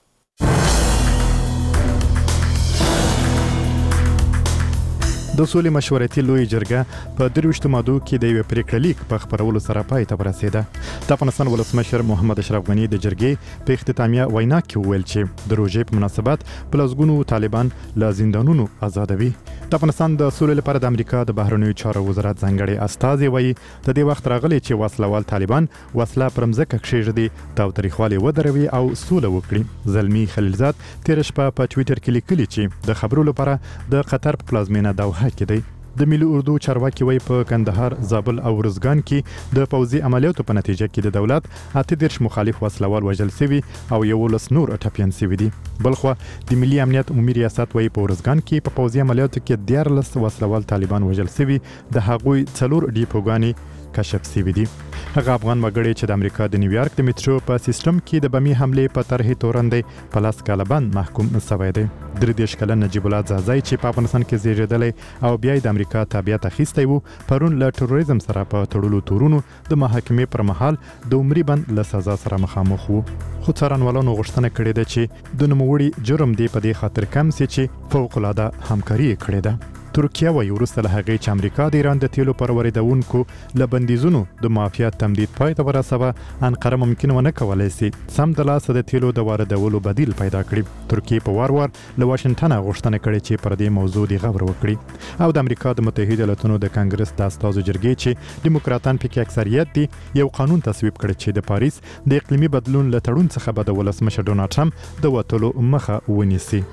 د سولې مشورتي لوی جرګه په 23 ماده کې د یو پریکړه لیک په خبرولو سره پای ته ورسېده. د افغانستان ولسمشر محمد اشرف غنی د جرګې په اختتامیه وینا کې وویل چې د روژې په مناسبت پلازګونو طالبان له زندانونو آزادوي. د افغانستان د سولې لپاره د امریکا د بهرنیو چارو وزارت ځانګړي استازي وایي د دې وخت راغلی چې وسلوال طالبان وسله پر مځکه کښېږدي او تاریخوالي ودروي او سوله وکړي. زلمی خلیلزاد تیر شپه په ټویټر کې لیکلي چې د خبرو لپاره د قطر په پلازمینه دوحه کې دی. د ملي اردو چارواکي وایي په کندهار، زابل او ارزګان کې د پوځي عملیاتو په نتیجه کې د دولت 38 مخالف وسلوال وژل شوي او 11 نور ټپیان شوي دي. بلخو د ملي امنیت عمومي ریاست وایي په ارزګان کې په پوځي عملیاتو کې 14 وسلوال طالبان وژل شوي، د هغوی 4 ډیپوګانې کشف شوي دي. هغه افغان وګړي چې د امریکا د نیویارک د میټرو په سیستم کې د بمي حملې په طرح تورندې په لاس کاله بند محکوم شوی دی. 33 کلن نجیب الله زازای چې په افغانستان کې زیږیدلی او بیا د امریکا تابعیت اخیستی وو پرون له تروریزم سره په تړلو تورونو د محاکمې پر مهال د عمري بند له سزا سره مخامخ وو. خو څارنوالانو غوښتنه کړې ده چې د نوموړي جرم دی په دې خاطر کم سي چې فوق العاده همکاري کړې ده. ترکیه وایي وروسته له هغې چې امریکا د ایران د تیلو پر واردونکو له بندیزونو د مافیا تمدید پای ته ورسوه، انقره ممکن ونه کولی سي سم د لاسه د تیلو د واردولو بدیل پیدا کړي. ترکیه په وار له واشنګټن غوښتنه کړې چې پر دې موضوع د غور وکړي او د امریکا د متحده ایالاتونو د کانګرس د استازو جرګې چې دیموکراتان پکې اکثریت دي یو قانون تصویب کړ چې د پاریس د اقلیمي بدلون له تړون څخه به د ولسمشر ډونالډ ټرمپ د وټولو مخه ونیسي.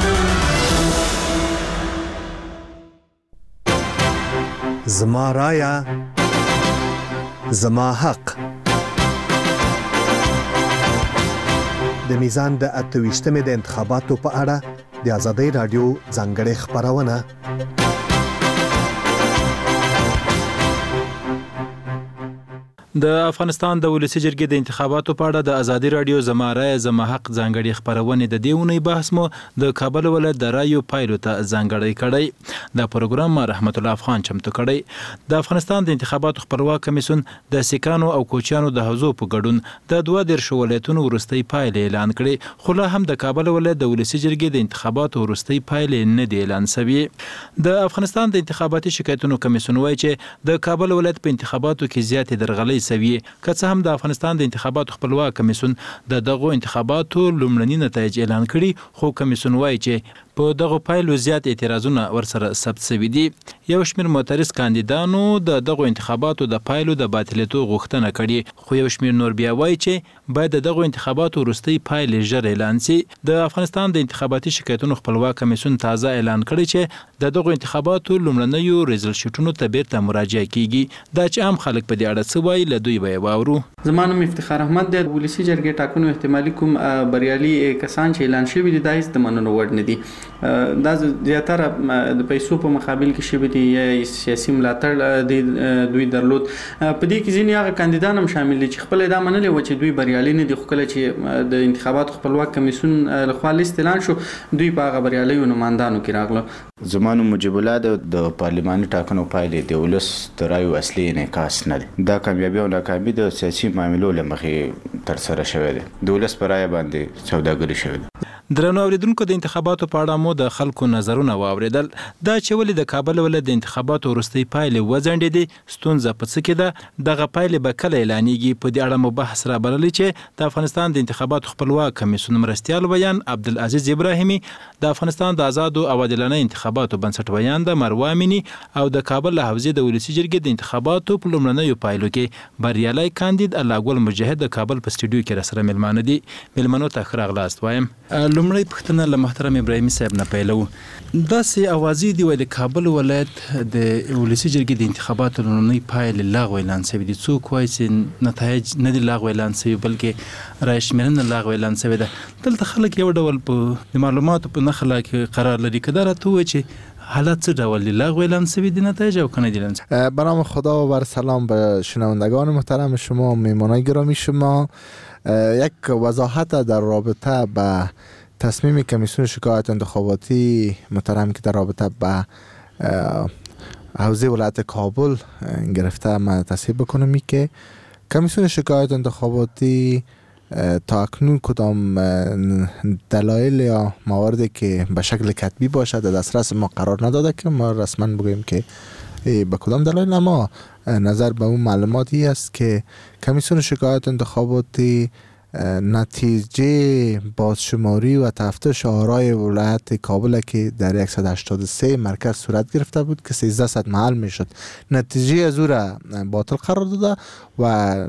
زما رایه زما حق. د میزان د 28مې د انتخاباتو په اړه د ازادي رادیو ځانګړې خبرونه. د افغانستان د ولسی جرګې د انتخاباتو په اړه د ازادي رادیو زما رایه زما حق ځانګړي خبرونه د دیونی بحث مو د کابل ولایت د رایو پایلو ته ځانګړي کړی. د پروګرام رحمت الله افغان چمتو کړی. د افغانستان د انتخاباتو خپلواک کمیسیون د سیکانو او کوچیانو د حوزو په ګډون د 12 ولایتونو وروستي پایلې اعلان کړي، خو لا هم د کابل ولایت د ولسی جرګې د انتخاباتو وروستي پایلې نه دي اعلان شوي. د افغانستان د انتخاباتي شکایتونو کمیسیون وایي چې د کابل ولایت په انتخاباتو کې زیاتې درغلۍ سوي، که څه هم د افغانستان د انتخاباتو خپلواک کمیسیون د دغو انتخاباتو لومړني نتایج اعلان کړي، خو کمیسیون وایي چې په دغه پایلو زیات اعتراضونه ورسره ثبت شوي دي. یو شمېر معترض کاندیدانو د دغو انتخاباتو د پایلو د باطلېدو غوښتنه کړې، خو یو شمېر نور بیا وایي چې باید د دغو انتخاباتو وروستۍ پایلې ژر اعلان شي. د افغانستان د انتخاباتي شکایتونو خپلواک کمیسیون تازه اعلان کړی چې د دغو انتخاباتو لومړنیو ریزلټ شیټونو ته بیرته مراجعه کیږي. دا چې عام خلک په دې اړه څه وایي له دوی به واورو. زمانو افتخار احمد د ولسی جرګې ټاکنو احتمالي کوم بریالي کسان چې اعلان شوی دي دایس د مننو وړ نه دي دا زیاتره د پیسو په مقابل کې شوی دي یا سیاسي ملاتړ د دوی درلود په دې کې ځینې هغه کاندیدان هم شامل دي چې خپل دا منلي و چې دوی بریالي نه دي خو کله چې د انتخاباتو خپلواک کمیسیون لخوا لیست اعلان شو دوی په هغه بریالیو نمایندانو کې راغله زمانو مجیب الله د پارلماني ټاکنو پایلې د ولس د رایو اصلي انعکاس نه دی دا کامیابي او ناکامي د سیاسي معاملو له مخې ترسره شوې ده د ولس پر رایه باندې سوداګري شوې ده درنو اوریدونکو د انتخاباتو په اړه مو د خلکو نظرونه واوریدل دا چې ولې د کابل ولې د انتخاباتو وروستۍ پایلې وځنډېدې ستونزه په څه کې ده دغه پایلې به کله اعلانېږي په دې اړه مو بحث رابللی چې د افغانستان د انتخاباتو خپلواک کمیسیون مرستیال ویان عبدالعزیز ابراهیمي د افغانستان د آزادو او عادلانه انتخاباتو بنسټ ویان د مروه امینی او د کابل له حوزې د ولسي جرګې د انتخاباتو په لومړنیو پایلو کې بریالی کاندید الله ګل مجاهد د کابل په سټوډیو کې راسره مېلمانه دي مېلمنو ته ښه راغلاست وایم لومړی پوښتنه له محترم ابراهیمي صاحب نه پیلو داسې اوازې دي وایي د کابل ولایت د ولسي جرګې د انتخاباتو لومړنۍ پایلې لغوه اعلان شوي دي څوک وایي چې نتایج نه دي لغوه اعلان شوي بلکې رایې شمېرنه لغوه اعلان شوې ده دلته خلک یو ډول په د معلوماتو په نښه کې قرار لري که دا راته ووایي چې حالت چه دوالی لغو اعلان شوی دی نتایج او کنه دیلن به نام خدا و بر سلام به شنوندگان محترم شما میهمانان گرامی شما یک وضاحت در رابطه به تصمیم کمیسیون شکایت انتخاباتی محترم که در رابطه به حوزه ولایت کابل گرفته من تصحیح بکنم که کمیسیون شکایت انتخاباتی تا اکنون کدام دلایل یا مواردی که به شکل کتبی باشد در دسترس ما قرار نداده که ما رسما بگوییم که به کدام دلایل اما نظر به اون معلوماتی است که کمیسیون شکایت انتخاباتی نتیجه بازشماری و تفتیش آرای ولایت کابل که در 183 مرکز صورت گرفته بود که 1300 محل میشد نتیجه از او را باطل قرار داده و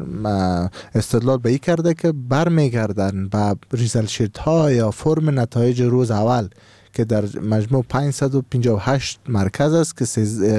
استدلال به این کرده که برمیگردن به ریزلت شیت ها یا فرم نتایج روز اول که در مجموع 558 مرکز است که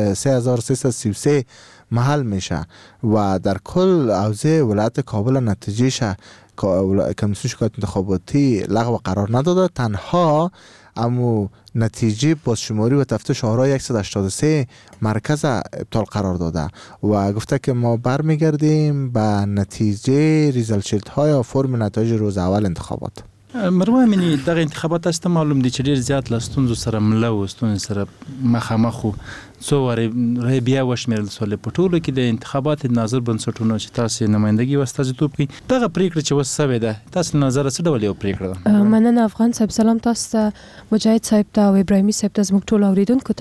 3333 محل میشه و در کل حوزه ولایت کابل نتیجه کمیسیون شکایت انتخاباتی لغو قرار نداده تنها اما نتیجه بازشماری و تفتیش آرای 183 مرکز ابطال قرار داده و گفته که ما برمیگردیم به نتیجه ریزلت شیت های یا فرم نتایج روز اول انتخابات مروه امینی دغه انتخابات است معلوم دي چې ډیر زیات لستونزو سره مله و ستونزو سره مخامخ څو واره بیا وشمیرل سول په ټولو کې د انتخابات ناظر بنسټونو چې تاسو نمائندګي واستازیتوب کوي دغه پریکړه چې وسوي ده تاسو نظر څه ډول یو پریکړه ده مننه افغان صاحب سلام تاسو ته مجاهد صاحب ته او ابراهیمي صاحب ته زموږ ټول اوریدونکو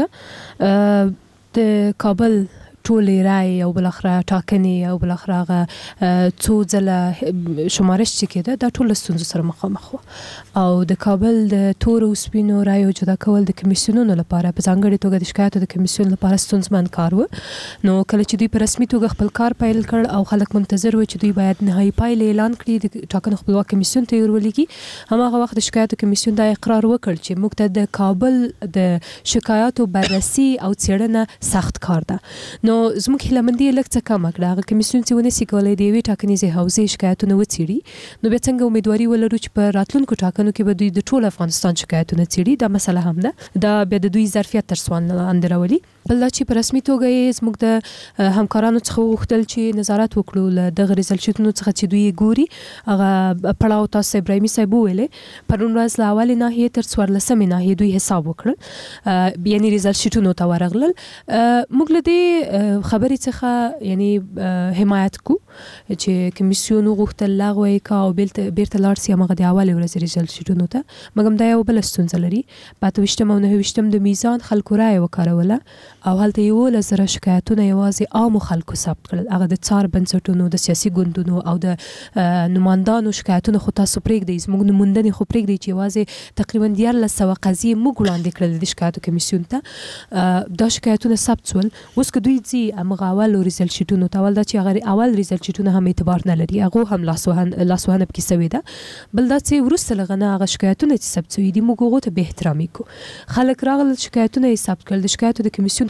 ته د کابل ټولې رای او بلخره ټاکنې او بلخره څو ځله شمارش چې کېده دا ټول ستونزو سره مخامخ وو او د کابل د تور او سپینو رایو جدا کول د کمیسیونونو لپاره په ځانګړي توګه د شکایتو د کمیسیون لپاره ستونزمن کار و نو کله چې دوی په رسمي توګه خپل کار پیل کړ او خلک منتظر و چې دوی باید نهایي پایلې اعلان کړي د ټاکنو خپلواک کمیسیون ته ورولېږي هماغه وخت د شکایتو کمیسیون دا اقرار وکړ چې موږ ته د کابل د شکایتو بررسي او څېړنه سخت کار ده نو زموږ هیلهمندي لږ څه کمه کړه هغه کمیسیون چې ونسي کولی د یوې ټاکنیزې حوزې شکایتونه وڅېړي نو بیا څنګه امیدواري ولرو چې په راتلونکو ټاکنو کې به دوی د ټول افغانستان شکایتونه څېړي دا مسله هم ده دا بیا د دوی ظرفیت تر سوال لاندې راولي بل دا چې په رسمي توګه یې زموږ د همکارانو څخه وغوښتل چې نظارت وکړو له دغه ریزلټ شیټونو څخه چې دوی ګوري هغه پړاو تاسو ابراهیمي صاحب وویلې پرون ورځ له اولې ناحیې تر څوارلسمې ناحیې دوی حساب وکړل یعنی ریزلټ شیټونو ته ورغلل موږ له دې خبرې څخه یعنی حمایت کو چې کمیسیون وغوښتل لغوه یې کا او بیرته لاړ سي هغه د اولې ورځې ریزلټ شیټونو ته مګم دا یو بل ستونزه لري په 28 او 29 د میزان خلکو رایه وکاروله او هلته 11,000 شکایتونه یوازې عامو خلکو ثبت کړل هغه د څار بنسټونو د سیاسي ګوندونو او د نمایندانو شکایتونه خو تاسو پرېږدئ زموږ نموندنې خو پرېږدئ چې یوازې تقریبا 1400 قضیې موږ وړاندې کړل د شکایتو کمیسیون ته دا شکایتونه ثبت شول اوس که دوی ځي همغه اول ریزلټ شیټونو ته اول دا چې هغه اول ریزلټ شیټونه هم اعتبار نه لري هغه هم لاسوهنه پکې سوې ده بل دا چې وروسته له هغه هغه شکایتونه چې ثبت شوي دي موږ هغو ته بې احترامي کوو خلک راغلل شکایتونه یې ثبت کړل د شکایتو د کمیسیون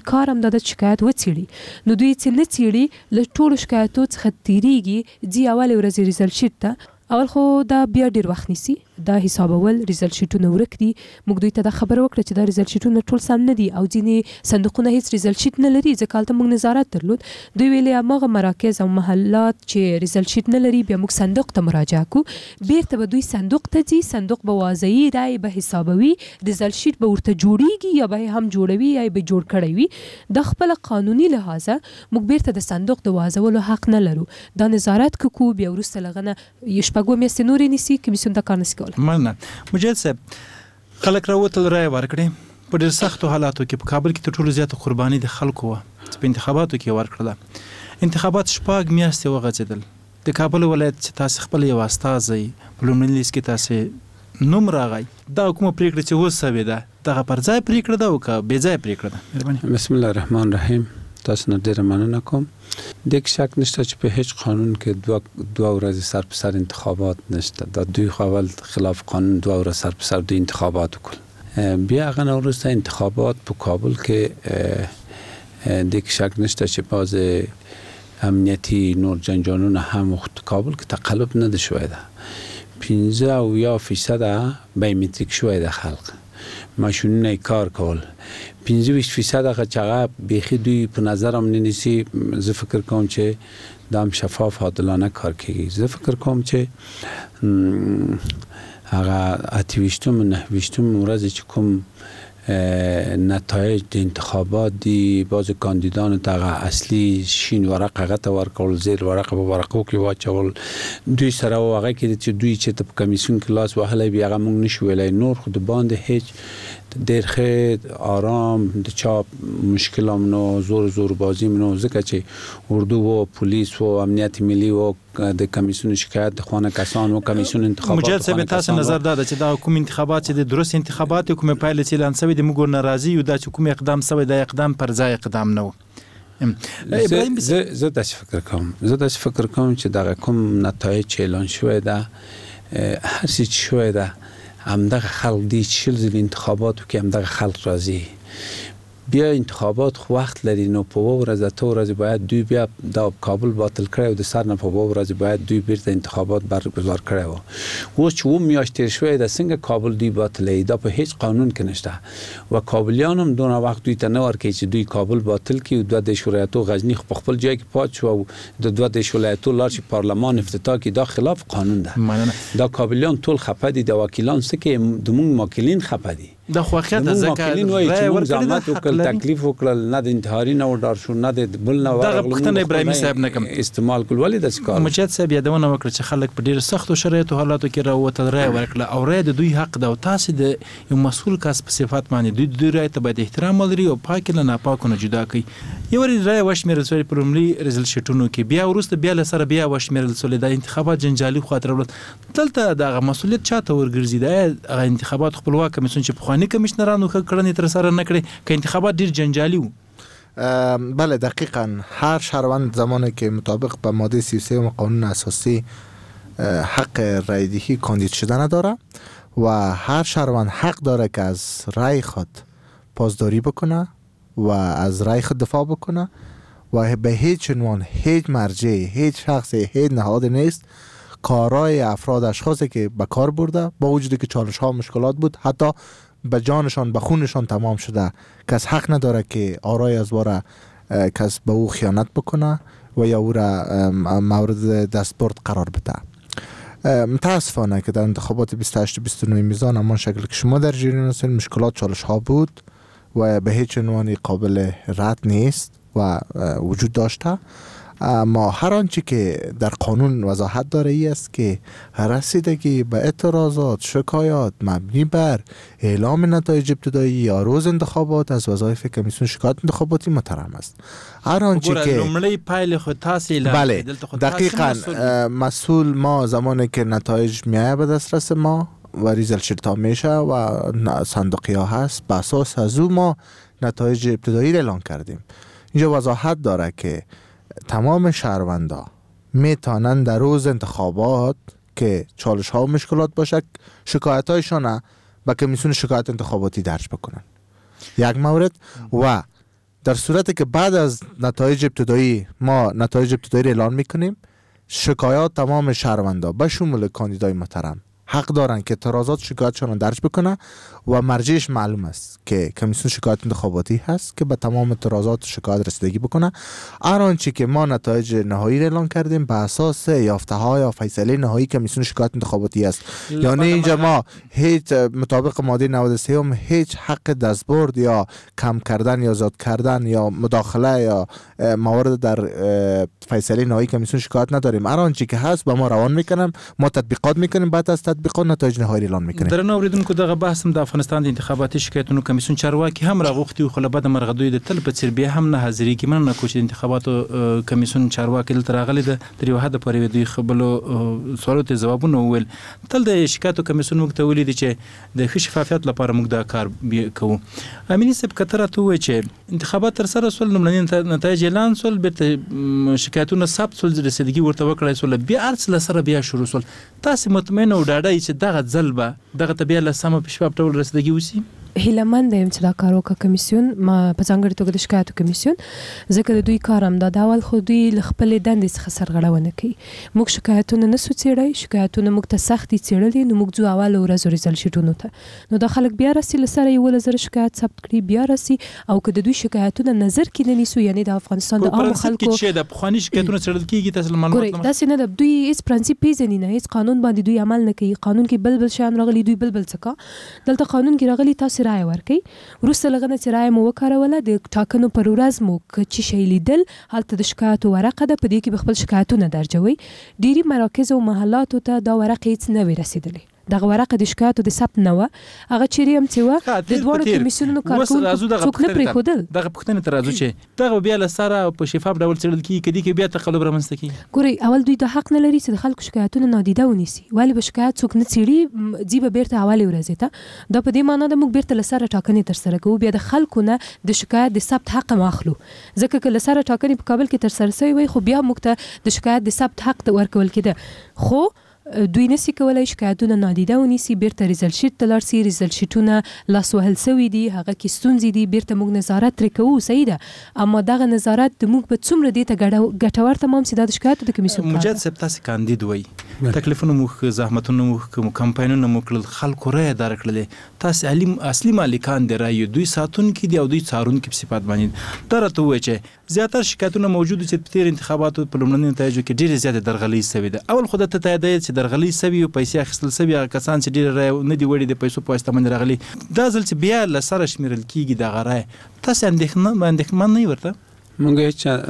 کار هم د شکایت وڅېړي نو دوی چې نه څېړي له ټولو شکایتو څخه تیریږي ځي اول ورځ ریزلټ شیټ ته اول خو دا بیا ډیر وخت نیسي دا حسابول ریزلټ شیټونه ورک دي موږ دوی ته دا خبر وکړه چې دا ریزلټ شیټونه ټول سم نه دي او ځینې صندوقونه هیڅ ریزلټ شیټ نه لري ځکه هلته موږ نظارت درلود دوی ویلې هماغه مراکز او محلات چې ریزلټ شیټ نه لري بیا موږ صندوق ته مراجعه کوو بیرته به دوی صندوق ته ځي صندوق به واضحي رای به حسابوي ریزلټ شیټ به ورته جوړیږي یا به هم جوړوي یا به جوړ کړی وي د خپل قانوني لحاظه موږ بیرته د صندوق د واضحولو حق نه لرو دا نظارت کوو بیا وروسته لغنه شپږو میاشتې نورې نیسي کمیسیون دا کار نشي کولی مننه مجید صاحب خلک راوتل رای ورکړي په ډېر سختو حالاتو کې په کابل کې تر ټولو زیاته قرباني د خلکو وه چې په انتخاباتو کې ورکړله انتخابات شپږ میاشتې وغځېدل د کابل ولایت چې تاسې خپل یو استازی په لومړني لیست کې تاسې نوم راغی دا کومه پرېکړه چې اوس سوې ده دغه پر ځای پرېکړه ده او که بې ځای پرېکړه ده مهرباني بسم الله الرحمن الرحیم تاسو نه ډیره مننه کوم د شک نشته چې په هیڅ قانون کې دوه ورځې سر په سر انتخابات نشته دا دوی خپل خلاف قانون دوه ورځې سر په سر د انتخابات وکړل بیا هغه وروسته انتخابات په کابل کې د شک نشته چې باز امنیتی نور جنجالونه هم وخت کابل کې تقلب نه ده شوی ده 15% بایومتریک شوی ده خلک ماشینونه کار کول 25% هغه چې هغه بیخي دوی په نظر هم نه نیسي زه فکر کوم چې دا هم شفاف عادلانه کار کیږي زه فکر کوم چې هغه 28 ورځ چې کوم نتایج د انتخابات دی باز کاندیدان ته اصلي شین ورقه غته ورکول زیر ورقه په ورقو کې واچول دوی سره هغه کې چې دوی چې په کمیسیون کې لاس وهلې بیا هغه موږ نشو ویلای نور خو د باندې هیڅ ډېر ښه آرام د چاپ مشکلامونو زور بازی منو ځکه چې اردو و پولیس و امنیت ملی و د کمیسیون شکایت د خوانه کسان و کمیسیون انتخابات مجید صاحب تاسو نظر داده چې دا کوم انتخابات چې د درست انتخابات کوم پایله چې اعلان شوی د موږ ناراضي یو دا چې کوم اقدام شوی د اقدام پر ځای اقدام نه و زه داسې فکر کوم چې دا کوم نتایج چې اعلان شوی ده هر څه چې شوی ده همدغه خلق دی چې د انتخاباتو کې همدغه خلق راځي بیا انتخابات خو وخت لري نو په ورځ باید دوی بیا د کابل باطل کړي او د سر نه په ورځ باید دوی بیرته انتخابات برگزار کړي وو اوس چې و میاشتې شوی د څنګه کابل دوی باطلې دا په هیڅ قانون کې نشته و کابلیان هم دونه وخت دوی ته نه ورکړي چې دوی کابل باطل کړي او د شورایتو غزنی په خپل ځای کې پات شو او د دوه شورایتو لار چې پارلمان افتتاح کړي دا خلاف قانون ده دا کابلیان ټول خپه دي د وکیلان سکه د موږ موکلین خپه دي د خوخیت ذکر ورکړل زحمت وکړل تکلیف وکړل نه د انتحاري نه وډار شو نه د بل نه دغه پښتنه ابراهیمي صاحب نه کوم استعمال کول ولې د ښکار مجید صاحب یادونه وکړه چې خلک په ډیره سختو شرایطو حالاتو کې راوته رای ورکړه او رای د دوی حق ده او تاسو د یو مسؤل کس په صفات باندې دوی رای ته باید احترام ولري او پاک نه ناپاکونه جدا کړي یو رای وشمیرل سوی په لومړي ریزلټ شیټونو کې بیا ورسته بیا لسره بیا وشمیرل سوی د انتخابات جنجالي خاطر دلته دغه مسؤلیت چاته ورګرځي د انتخابات خپلواک کمیسیون چې په خواني کمشنرانو کړنې تر سره نه کړي که انتخابات ډیر جنجالي وو بله دقیقاً هر شهروند زمانی که مطابق به ماده 33 قانون اساسی حق رایدهی کاندید شدن داره و هر شهروند حق داره که از رای خود پاسداری بکنه و از رای خود دفاع بکنه و به هیچ عنوان هیچ مرجع هیچ شخصی هیچ نهاد نیست کارای افراد اشخاصی که به کار برده با وجودی که چالش ها مشکلات بود حتی به جانشان به خونشان تمام شده کس حق نداره که آرای از واره کس به او خیانت بکنه و یا او را مورد دستبرد قرار بده متاسفانه که در انتخابات 28-29 میزان اما شکل که شما در جریان هستید مشکلات چالش ها بود و به هیچ عنوانی قابل رد نیست و وجود داشته اما هر آنچه که در قانون وضاحت داره ای است که رسیدگی به اعتراضات شکایات مبنی بر اعلام نتایج ابتدایی یا روز انتخابات از وظایف کمیسیون شکایت انتخاباتی محترم است هر آنچه که لومړی پایل خو تاسو بله دقیقاً مسئول ما زمانی که نتایج میایه به دسترس ما و ریزلت شیت ها میشه و صندوقی ها هست به اساس از او ما نتایج ابتدایی اعلان کردیم اینجا وضاحت داره که تمام شهروندا میتونن در روز انتخابات که چالش ها و مشکلات باشه شکایت هایشان به کمیسیون شکایت انتخاباتی درج بکنن یک مورد و در صورتی که بعد از نتایج ابتدایی ما نتایج ابتدایی را اعلان میکنیم، شکایات تمام شهروندا به شمول کاندیدای محترم حق دارن که اعتراضات شکایتشون درج بکنه و مرجعش معلوم است که کمیسیون شکایت انتخاباتی هست که به تمام اعتراضات شکایت رسیدگی بکنه. هر آنچه که ما نتایج نهایی را اعلان کردیم به اساس یافته ها یا فیصله نهایی کمیسیون شکایت انتخاباتی است. یعنی اینجا ما هیچ مطابق ماده 93 هم هیچ حق دستبرد یا کم کردن یا زیاد کردن یا مداخله یا موارد در فیصله نهایی کمیسیون شکایت نداریم. هر آنچه که هست به ما روان میکنم، ما تطبیقات میکنیم، بعد از تطبیقات نتایج نهایی اعلان میکنیم. درنو اوریدونکو دغه بحث هم د افغانستان د انتخاباتي شکایتونو کمیسیون چارواکي هم راغوښتي خو له بده مرغه دوی د تل په څیر بیا هم نه حاضرې کې مننه کوم چې د انتخاباتو کمیسیون چارواکي دلته راغلي د تر یو حد پورې دوی خپلو سوالو ته ځوابونه وویل. تل د شکایتو کمیسیون موږ ته ویلي دي چې د ښه شفافیت لپاره موږ دا کار کوو. امینی صاحب کتره ته وایي چې انتخابات تر سره سول، لومړني نتایج اعلان سول، بیرته شکایتونه ثبت سول، رسیدګي ورته وکړای سول، بیا ارڅ سره بیا شروع سول. تاسو مطمئن او ډاډه چې دغه ځل به دغه طبيعه له سم په شفاف ډول رسیدګي وسی؟ هیلمند یم چې دا کار وکړه کمیسیون، ما په ځانګړي توګه د شکایتو کمیسیون، ځکه د دوی کار هم دا ډول خو دوی له خپلې دندې څخه سرغړونه کوي. موږ شکایتونه نسو څېړی، شکایتونه موږ ته سختي څېړلي، نو موږ ځو اول ورځ ریزلټ شیټونو ته، نو دا خلک بیا راسي له سره 11,000 شکایت ثبت کړي، بیا راسي او که د دوی شکایتونه نظر کې نه نیسو، یعنی د افغانستان د عام خلکو چې د پخواني شکایتونه څېړل کیږي، تاسو معلومات ګورئ داسې نه ده. دوی هیڅ پرنسپ پیژني نه، هیڅ قانون باندې دوی عمل نه کوي. قانون کې بل شیان راغلي، دوی بل څه کا. دلته قانون کې راغلي تاسو رائے ورکړئ، وروسته لغه نه چې رایه مو وکاروله، د ټاکنو پر ورځ مو چې شی لیدل، هلته د شکایتو ورقه ده، په دې کې به خپل شکایتونه درجوي. ډیری مراکز او محلاتو ته دا ورقه هیڅ نه وي رسیدلی. دغه ورقه د شکایتو د ثبت نه و، هغه چیرې هم چې و د دواړو کمیسیونونو کارکونکو څوک نه پرېښودل. دغه پوښتنې ته راځو چې دغه بیا له سره په شفاف ډول څېړل کېږي، که دې کې بیا تقلب رامنځته کېږي. ګورئ اول دوی د حق نه لري چې د خلکو شکایتونه نادیده ونیسي. ولې به شکایت څوک نه څېړي، ځي به بیرته اولې ورځې ته. دا په دې معنا ده موږ بیرته له سره ټاکنې ترسره کوو، بیا د خلکو نه د شکایت د ثبت حق هم اخلو، ځکه که له سره ټاکنې په کابل کې ترسره شوې وي خو بیا موږ ته د شکایت د ثبت حق ورکول کېده، خو دوی نسی کولای شکایتونه نادیده ونیسي، بیرته ریزلټ شیټ ته لاړ سي، ریزلټ شیټونه لاس وهل سوي دي، هغه کې ستونزې دي، بیرته موږ نظارت ترې کوو، صحیح ده، اما دغه نظارت د موږ په څومره دې ته ګټور تمام سي د شکایتو د کمیسیون مجاهد صاحب تاسو کاندید وای، تکلیفونه مو زحمتونه مو کمپاینونه مو کړل، خلکو رایه دار کړل، تاسو اصلي مالکان دی رایو، دوی ساتونکي دي او دوی څارونکي په صفات باندې دا راته وایي چې زیاتره شکایتونه موجود چې په تیر انتخاباتو په لومړني نتایجو کې ډېرې زیاتې درغلۍ سوي ده. اول خو درته تایید چې درغلۍ سوي او پیسې اخیستل سوي، هغه کسان چې ډېره رایه نه دي وړي د پیسو په واسطه باندې راغلي، دا ځل چې بیا له سره شمیرل کېږي دغه رایه، تاسو اندېښمن نه یئ ورته؟ موږ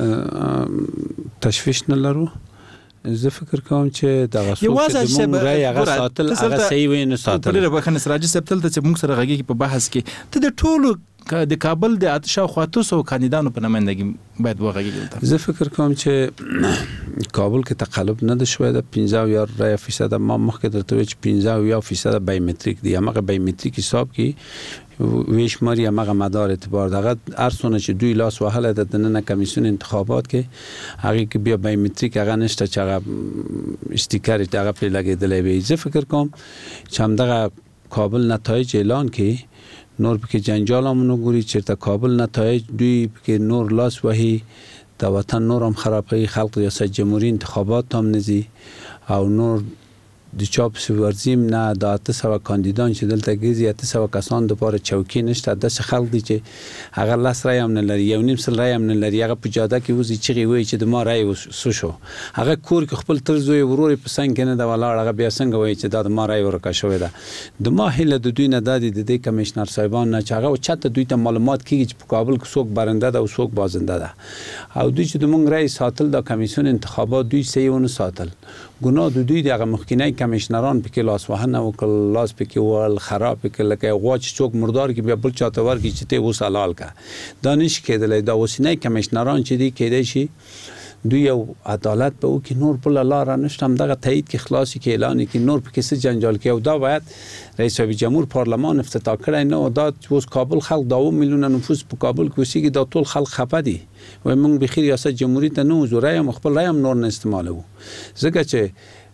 هیڅ تشویش نه لرو. زه فکر کوم چې دغه څوک چې موږ رایه هغه ساتل هغه صحیح وي نه ساتل. په لري بخنه سراج صاحب تل چې موږ سره غږی په بحث کې ته د ټولو د کابل د اتشا خاطوسو کاندیدانو په نمائندګي باید وغږیږي. زه فکر کوم چې کابل کې تقلب نه د شوی د 15% ما مخکې درته وی چې 15% بایومټریک دی، هغه بایومټریک حساب کې ویشماری هغه مدار اعتبار دغه ارسونه چې دوی لاس وهله د نن کمیسیون انتخابات کې هغه کې بیا بایومټریک هغه نشته چې هغه استیکر هغه په لګیدلې وي. زه فکر کوم چې همدغه کابل نتایج اعلان کې نور پکې جنجال هم نه ګوري، چېرته کابل نتایج دوی پکې نور لاس وهي، د وطن نور هم خرابوي، خلق ریاست جمهوری انتخابات هم نزي او نور د چا پسې ورځیم نه. د 800 کاندیدان چې دلته ګرځي 800 کسان دپاره چوکۍ نشته، داسې خلک دي چې هغه 10 رایې هم نه لري، 1.5 رایې هم نه لري، هغه په جاده کې وځي چغې وایي چې د ما رایې څه شو، هغه کور کې خپل تر زوی ورور په څنګ کې نه ده ولاړ، هغه بیا څنګه وایي چې دا د ما رایې ورکه شوې ده. د ما هیله د دوی نه دا دي، د دې کمیشنر صاحبان نه چې هغه چاته دوی ته معلومات کېږي چې په کابل کې څوک برنده ده او څوک بازنده ده، او دوی چې د موږ رایې ساتل د کمیسیون انتخابات دوی صحیح ونه ساتل، ګناه د دوی دغه مخکینی کمیشنران پکې لاس وهنه وکړل، لاس پکې ول خراب پکې لکه غوا چې څوک مردار کې بیا بل چاته ورکړي چې ته اوس حلال کا، دا نشي کېدلی. دا اوسنی کمیشنران چې دي کېدای شي دوی یو عدالت به وکړي، نور بله لاره نشته، همدغه تایید کې خلاصي کې اعلان کړي، نور پکې څه جنجال کوي. او دا باید رئیس جمهور پارلمان افتتاح کړی نه، دا اوس کابل خلک 2 میلیونه نفوس په کابل کې اوسېږي، دا ټول خلک خفه دي، وایي موږ بخیر ریاست جمهوری ته نه وځو، رایه هم خپل رایه هم نور نه استعمالوو، ځکه چې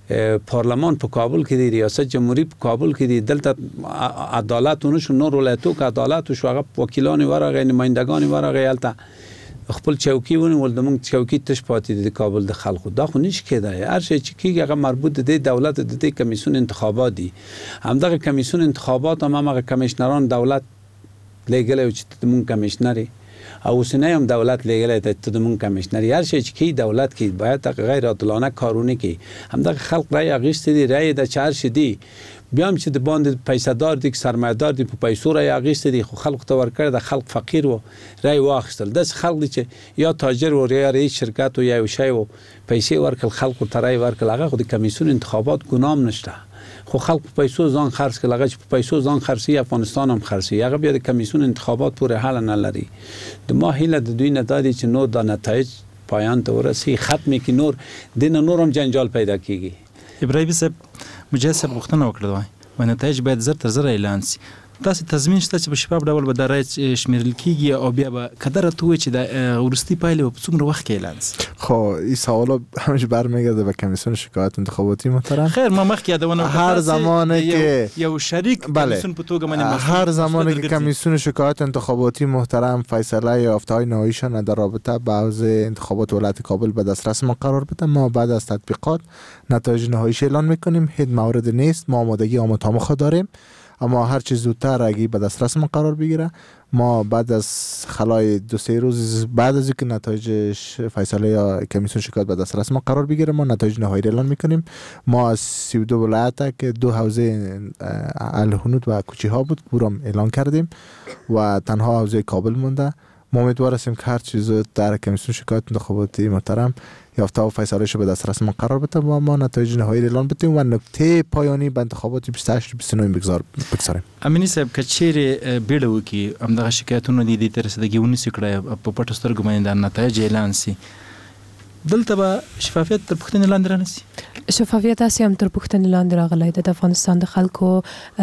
پارلمان په کابل کې دی، ریاست جمهوریت په کابل کې دی، دلته عدالت ونشو، نور ولایتو کې عدالت وشو، هغه وکیلان ورغی، نمایندگان ورغی، هلته خپل چوکۍ ونیول، د موږ چوکۍ تش پاتې دی د کابل د خلکو. دا خو نشي کېدای. هر شی چې کېږي هغه مربوط دی دولت د دې کمیسیون انتخابات دي. همدغه کمیسیون انتخابات هم هغه کمیشنران دولت لګلې چې موږ کمیشنري او اوسنی هم دولت لګلې ته د مونږ کمیشنر. هر شي چې کی دولت کې باید غیر عادلانه کارونه کوي. همدغه خلق رای اغشت دي، رای د چار شدي، بیا هم چې د باندې پیسې دار دي، سرمایه‌دار دي، په پیسو رای اغشت دي، خو خلق ته ورکړ، د خلق فقیر و رای واخستل. د خلق دي چې یا تاجر و یا رئیس شرکت و یا شی و پیسې ورکړ، خلق ته رای ورکړ، هغه خو د کمیسیون انتخابات ګنام نشته. خو خلق په پیسو ځان خرڅ کړل، هغه چې په پیسو ځان خرڅي افغانستان هم خرڅي، هغه بیا د کمیسیون انتخابات پورې حل نه لري. د ما هیله د دوی نه دادي چې نور د نتایج پایان ته ورسي، ختمي کې نور دین نور هم جنجال پیدا کیږي. ابراهیم صاحب مجاهد صاحب غوښتنه وکړه و نتایج باید زر تر زر اعلان شي. تاسو تضمین شته چې په شفاف ډول به د رای شمیرل کیږي او بیا به قدر ته وي چې د ورستي پایله په څومره وخت کې اعلان شي؟ خو این سوالا همش برمیگرده به کمیسیون شکایت انتخاباتی محترم. خیر ما مخکې یادونه هر زمانی که یو شریک کمیسیون په توګه باندې هر زمانی که کمیسیون شکایت انتخاباتی محترم فیصله یافته‌های نهاییشان در رابطه با حوزه انتخابات ولایت کابل به دسترس ما قرار بده، ما بعد از تطبیقات نتایج نهاییش اعلان میکنیم. هیچ مورد نیست، ما آمادگی آموزش داریم، اما هر چیز زودتر اگه به دسترس ما قرار بگیره، ما بعد از خلای 2-3 روز بعد از اینکه نتایج فیصله یا کمیسیون شکایت به دسترس ما قرار بگیره، ما نتایج نهایی اعلان میکنیم. ما از 32 ولایت که 2 حوزه الهنود و کوچی ها بود پورم اعلان کردیم و تنها حوزه کابل مونده. ما امیدوار هستیم که هر چیز در کمیسیون شکایت انتخاباتی محترم یافته و فیصله‌اش به دسترس ما قرار بده و ما نتایج نهایی اعلان بدیم و نکته پایانی به انتخابات 28-29 بگذاریم. امینی صاحب کچېری بیړه وکي همدغه شکایتونه دي د رسیدګي ونیسي کړه په پټو سترګو باندې د نتایج اعلان سي، دلته به شفافیت تر پوښتنې لاندې رانسي. شفافیت هسې هم تر پوښتنې لاندې راغلی د افغانستان د خلکو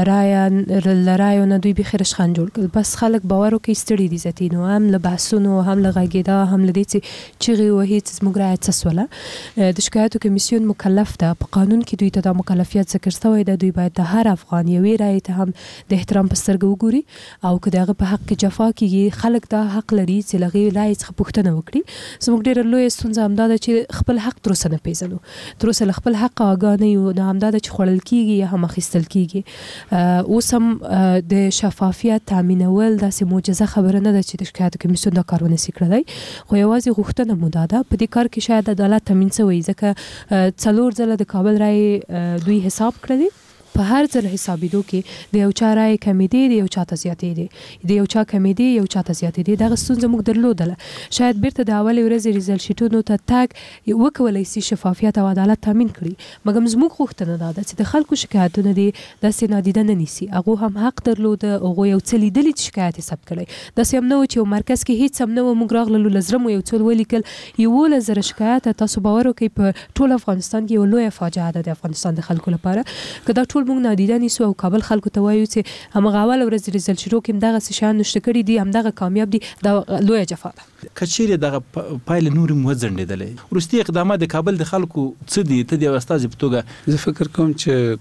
رایو نه دوی بیخي رشخند جوړ کړل. بس خلک باور وکړي ستړي دي ذاتي نو هم له بحثونو هم له غږېدا هم له دې چې چغې وهي چې زموږ رایه څه سوله. د شکایتو کمیسیون مکلف ده، په قانون کې دوی ته دا مکلفیت ذکر شوی ده، دوی باید د هر افغان یوې رایې ته هم د احترام په سترګه وګوري او که د هغه په حق کې جفا کېږي خلک دا حق لري چې له هغې رایې څخه پوښتنه وکړي. زموږ ډېره لویه ستونزه همدا ده چې خپل حق تر اوسه نه پیژنو، تر اوسه له خپل حق آګاه نه یو، نه همدا ده چې خوړل کېږي یا هم اخیستل کېږي. اوس هم د شفافیت تامینول داسې معجزه خبره نه ده چې د شکایتو کمیسیون دا کار ونسي کړلی، خو یوازې غوښتنه مو دا ده په دې کار کې شاید عدالت تامین شوی، ځکه 4 ځله د کابل رای دوی حساب کړی، په هر ځل حسابېدو کې د یو چا رای کمې دي، د یو چا ته زیاتې دي، د یو چا کمې دي، یو چا ته زیاتې دي. دغه ستونزه موږ درلودله. شاید بیرته د اولې ورځې ریزلټ شیټونو ته تګ وکولی سي شفافیت او عدالت تامین کړي، مګر زموږ غوښتنه دا ده چې د خلکو شکایتونه دي داسې نادیده نه نیسي. هغو هم حق درلوده، هغو یو څه لیدلي چې شکایت یې ثبت کړی. داسې هم نه و چې یو مرکز کې هېڅ هم نه و، موږ راغللو له زړه مو یو څه ولیکل. 11,000 شکایت، تاسو باور وکړئ په ټول افغانستان کې یو لویه فاجعه ده د افغانستان د خلکو لپاره. که دا ټول موږ نادیده نیسو او کابل خلکو ته وایو چې همغه اول ورځ ریزلټ شروع کې همدغسې شیان نشته کړي دي، همدغه کامیاب دي، دا لویه جفا ده. که چیرې دغه پایله نورې هم وځنډېدلی، وروستي اقدامات د کابل د خلکو څه دي؟ ته د یو استازي په توګه زه فکر کوم چې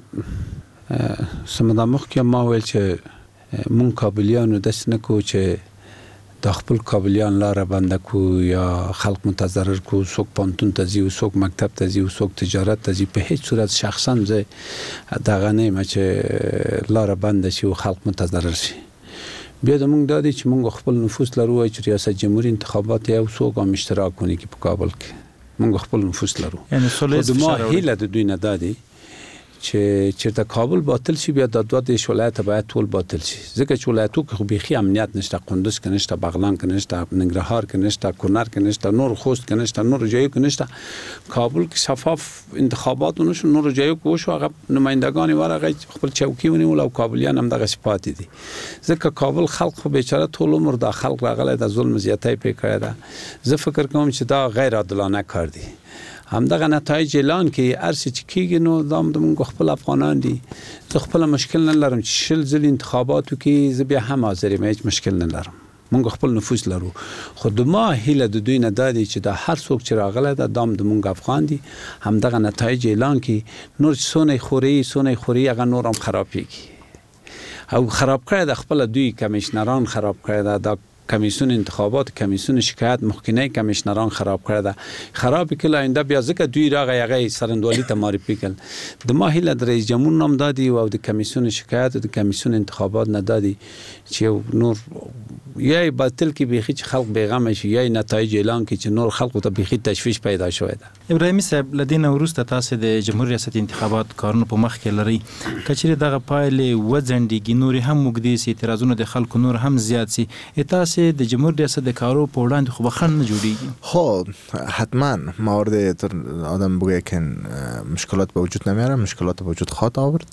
سمدا مخکې ما ویل چې مونږ کابلیانو داسې نه کوو چې د خپل کابلیان لاره بنده کو یا خلق متضرر کو، څوک پانتون ته ځي، څوک مکتب ته ځي، څوک تجارت ته ځي. په هیڅ صورت شخصا زه دغه نه یم چې لاره بنده شي او خلق متضرر شي. بیا د مونږ دا دی چې مونږ خپل نفوس لرو، چې ریاست جمهوری انتخابات یو څوک هم اشتراک ونی کی په کابل کې مونږ خپل نفوس لرو. یعنی خو ما هیله د دوی نه دا دی چې چېرته کابل باطل شي بیا د 2 ولایت باید ټول باطل شي، ځکه چې ولایتو کې خو بیخي امنیت نشته، قندوز کې نشته، بغلان کې نشته، ننګرهار کې نشته، کونړ کې نشته، نور خوست کې نشته، نور جایو کې نشته. کابل کې شفاف انتخابات ونشو، نور جایو کې وشو، هغه نمایندگان ورغی خپل چوکۍ ونیول او کابلیان هم دغه پاتې دي. ځکه کابل خلق خو بیچاره ټول عمر د خلق راغلی د ظلم زیاتی پې کړی ده. زه فکر کوم چې دا غیر عادلانه کار دی. همدغه نتایج اعلان کې هر څه چې کېږي نو دا د موږ خپل افغانان دي. زه خپل مشکل نه لرم چې 20 ځل انتخاباتو کې زه بیا هم حاضر یم، هیڅ مشکل نه لرم. مونږ خپل نفوذ لرو خو د ما هیله د دوی نه دادي چې د هر څوک چې راغله د دام د مونږ افغان دي همدغه نتایج اعلان کی نور سونه خوري هغه نور هم خرابېږي او خراب کړی د خپل دوی کمیشنران خراب کړی د کمیسیون انتخابات کمیسیون شکایت مخکنی کمیشنران خراب کړی خراب کله آینده بیا ځکه دوی راغی سرندوالی ته معرفي کړ د ما هیله د رئیس جمهور نام دادي او د کمیسیون شکایت او د کمیسیون انتخابات نه دادي چې نور یا باطل کې بيخي چې خلک بیغمه شي یا نتایج اعلان کې چې نور خلکو ته بيخي تشویش پیدا شوی ده ابراهیمي صاحب لدينا ورسته تاسو د جمهوریت ریاست انتخابات کارونه په مخ کې لري کچېره دغه پایلې وځنډيږي نور هم مقدس اعتراضونه د خلکو نور هم زیات سي تاسو د جمهوریت ریاست د کارو په وړاندې خو بخښنه نه جوړیږي خب حتما موارد آدم بگه که مشکلات به وجود نمیاره مشکلات به وجود خواهد آورد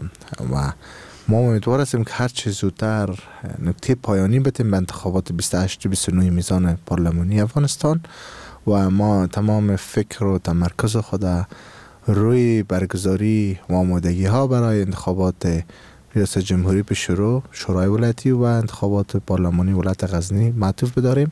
و ما امیدوار هستیم که هر چه زودتر نکته پایانی بتیم به انتخابات 28 29 میزان پارلمانی افغانستان و ما تمام فکر و تمرکز خود روی برگزاری و آمادگی ها برای انتخابات ریاست جمهوری به شورای ولایتی و انتخابات پارلمانی ولایت غزنی معطوف بداریم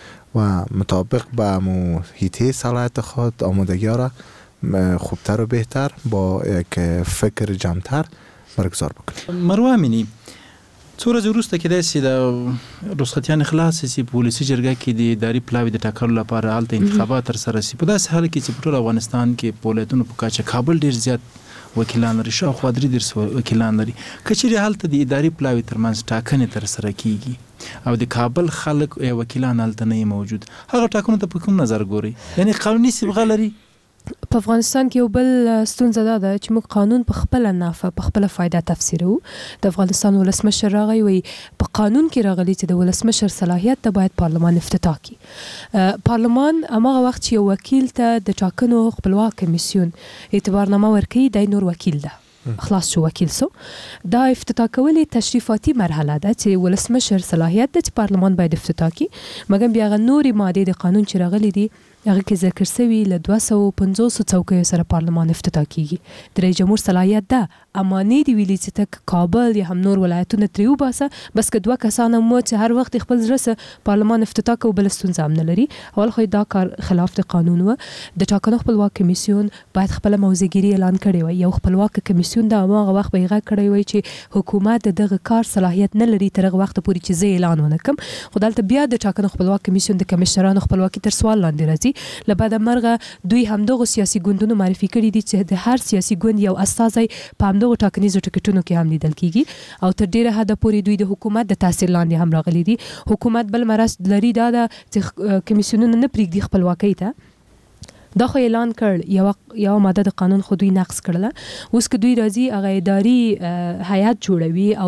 و مطابق با هیته صلاحیت خود آمادگی ها را خوبتر و بهتر با یک فکر جمعتر برگزار بکنیم. مروه امینی څو ورځې وروسته کېدای شي د رخصتیان خلاص شي په ولسي جرګه کې د اداري پلاوي د ټاکلو لپاره هلته انتخابات ترسره شي په داسې حال کې چې په ټول افغانستان کې په ولایتونو په کچه کابل ډېر زیات وکیلان لري شاوخوا 3 وکیلان لري کچېرې هلته د اداري پلاوي ترمنځ ټاکنې ترسره کیږي او د کابل خلک یا وکیلان هلته نه موجود هغه ټاکنو ته په کوم نظر ګوري یعنی قانوني صبغه لري په افغانستان کې یو بل ستونزه ده چې موږ قانون په خپل نافه په خپل فائدہ تفسیرو د افغانستان ولسمشر راغی وي په قانون کې راغلی چې د ولسمشر صلاحیت ته باید پارلمان افتتاح کړي پارلمان هغه وخت چې یو وکیل ته د ټاکنو خپلواک کمیسیون اعتبارنامه ورکړي د نور وکیل ده خلاص شو وکیل سو دا افتتاح کولې تشریفاتي مرحله ده چې ولسمشر صلاحیت د پارلمان باید افتتاح کړي مګر بیا نوري ماده د قانون چې راغلي دي هغه کې ذکر شوی ل 250 څوکیو سره پارلمان افتتاح کیږي د رئیس جمهور صلاحیت ده اماني دی ویلي چې تک کابل یا هم نور ولایتونه تریو باسه بس که دوه کسانه مو چې هر وخت خپل زرسه پارلمان افتتاح کو بل ستونزه هم نه لري اول خو دا کار خلاف د قانون و د ټاکنو خپلواک کمیسیون باید خپل موضوعګری اعلان کړي وي یو خپلواک کمیسیون دا هغه وخت بیغه کړی وي چې حکومت دغه کار صلاحیت نه لري تر هغه وخت پورې چې زه اعلان ونکم خدالته بیا د ټاکنو خپلواک کمیسیون د کمشنرانو خپلواکي تر سوال لاندې راځي لبعد مرغه دوی همدغه سیاسي ګوندونو معرفي کړي دي چې د هر سیاسي ګوند یو استازي په همدغه ټاکنیزو ټکټونو کې هم لیدل کیږي او تر ډیره حد پورې دوی د حکومت د تاثیر لاندې هم راغلي دي حکومت بل مرز لري دا چې کمیسیونونه نه پریږدي خپلواکۍ ته دا خو اعلان کړ یو ماده د قانون خو دوی نقض کړله اوس که دوی راځي هغه اداري هیئت جوړوي او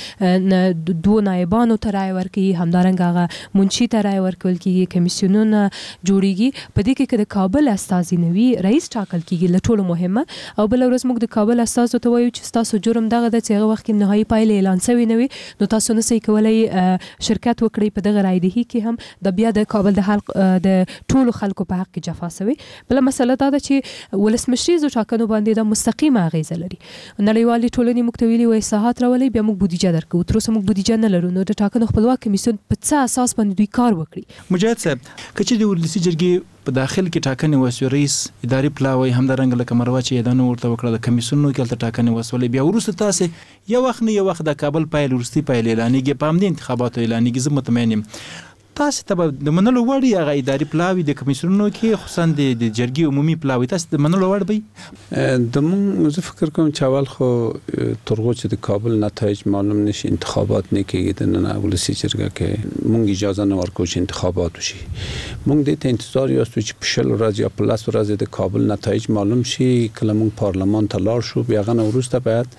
دوی دوه نایبانو ته رای ورکوي همدارنګه هغه منشي ته رای ورکول کیږي کمیسیونونه جوړیږي په دې کې د کابل استازي نوي رئیس ټاکل کیږي له ټولو مهمه او بل ورځ موږ د کابل استازو ته وایو چې تاسو جرم دغه د هغه وخت کې نهایي پایله اعلان شوی نه وي نو تاسو نه سي کولای شرکت وکړي په دغه رای دهي کې هم د بیا د کابل د حلق د ټولو خلکو په حق کې جفا شوی بل مسله دا ده چې ولسمشری زو ټاکنو باندې د مستقیمه اغیزه لري نړیوالې ټولنې مکتویلي وای اصلاحات راولي بیا موږ بودیجه درکو تر اوسه موږ بودیجه نه لرو نو د ټاکنو خپلواک کمیسیون په څه اساس باندې دوی کار وکړي مجاهد صاحب کچې د ولسی جرګې په داخل کې ټاکنې وسو رئیس اداري پلاوی همدارنګه لکه مروه چې دانو ورته وکړه د کمیسیونونو کې ټاکنې وسولې بیا ورسته تاسو یو وخت د کابل پایل ورستي پایل اعلانېږي په همدې انتخاباتو اعلانېږي زه مطمئن یم تاسو ته د منلو وړ هغه اداري پلاوی د کمیسیونونو کې خصوصا د جرګې عمومي پلاوی تاسو د منلو وړ به د مون زه فکر کوم چې اول خو ترغو چې د کابل نتایج معلوم نشي انتخابات نه کېږي د نه ولسی جرګه کې مونږ اجازه نه ورکو چې انتخابات وشي مونږ د ته انتظار یو چې په شل ورځ یا په لاس ورځ د کابل نتایج معلوم شي کله مونږ پارلمان ته لاړ شو بیا غن وروسته باید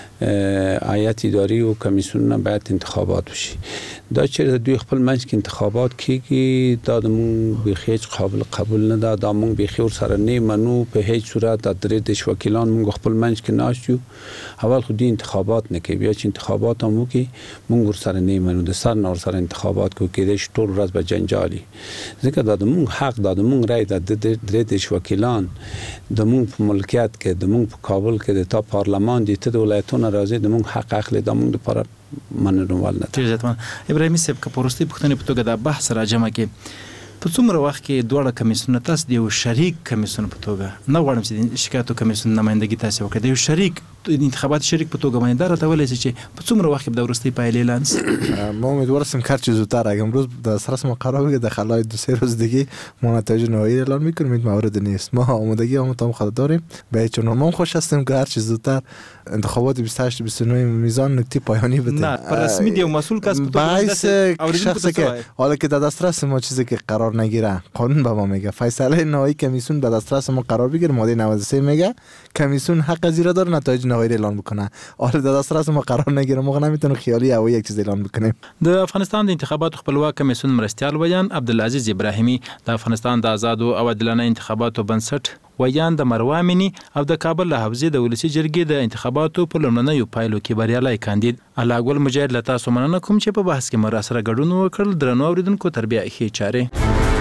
هیئت اداري او کمیسیونونه باید انتخابات وشي دا چې دوی خپل منځ کې انتخابات کیږي دا د مونږ به هیڅ قابل قبول نه ده دا مونږ به خیر سره نه منو په هیڅ صورت د درې د وکیلان مونږ خپل منځ کې ناشو اول خو دي انتخابات نه کوي بیا چې انتخابات هم وکي مونږ سره نه منو د سر نور سره انتخابات کو کېدای شي ټول ورځ به جنجالي ځکه دا د مونږ حق دا د مونږ رائے د درې د وکیلان د مونږ په ملکیت کې د مونږ په کابل کې د تا پارلمان دي ته د ولایتونو نه راځي د موږ حق اخلي د موږ لپاره مننوال نه ده. ابراهیمي صاحب که پروستي پښتنې په توګه د بحث راجمه کې په څومره وخت کې دوه کمیسیونونه تاسو د یو شریک کمیسیون په توګه نه غواړم چې د شکایتو کمیسیون نمائندګي تاسو وکړئ د یو شریک انتخابات شریک په توګه باندې راته ولې چې په څومره وخت کې به د وروستۍ پایلې اعلان شي؟ ما امیدوار هستم که هرچی زودتر اگه امروز دسترس ما قرار بگیره در خلال 2-3 روز دیگه ما نتایج نهایی اعلان میکنیم. این مورد نیست، ما آمادگی هم تمام خود داریم به هیچ عنوان. ما خوش هستیم که هرچی زودتر انتخابات 28 29 میزان نکته پایانی بده. نه پر رسمی دی مسئول کس باعث شخصی که حالا که در دسترس ما چیزی که قرار نگیره قانون به ما میگه فیصله نهایی کمیسیون در دسترس ما قرار بگیره. ماده 93 میگه کمیسیون حق زیرا داره نتایج نهایی اعلان بکنه. حالا در دسترس ما قرار نگیره ما نمیتونیم خیالی او یک چیز اعلان بکنیم. د افغانستان د انتخاباتو خپلواک کمیسیون مرستیال ویان عبدالعزیز ابراهیمی د افغانستان د آزاد او عادلانه انتخاباتو بنسټ ویان د مروامنی او د کابل له حوزې د ولسی جرګې د انتخاباتو په لومړنیو پایلو کې بریالي کاندید الله ګل مجاهد له تاسو مننه کوم چې په بحث کې مر سره ګډون وکړل. درنو اوریدونکو تربیه ښې چارې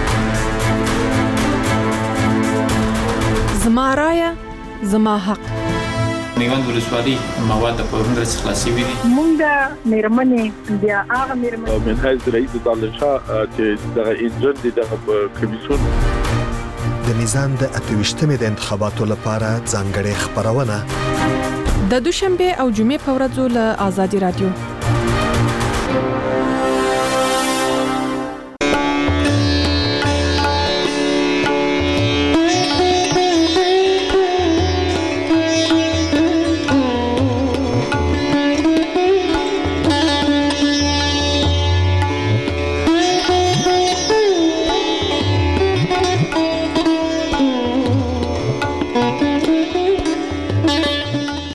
زما رایه زما حق. میوند ولسوالي مواد د پرون درس خلاصي وي مونږ د میرمنې بیا هغه میرمنې من حیث رئیس دانشاه چې دغه انجن دغه کمیسیون د میزان د 28مې د انتخاباتو لپاره ځانګړې خبرونه د دوشنبه او جمعې په ورځو له آزادي رادیو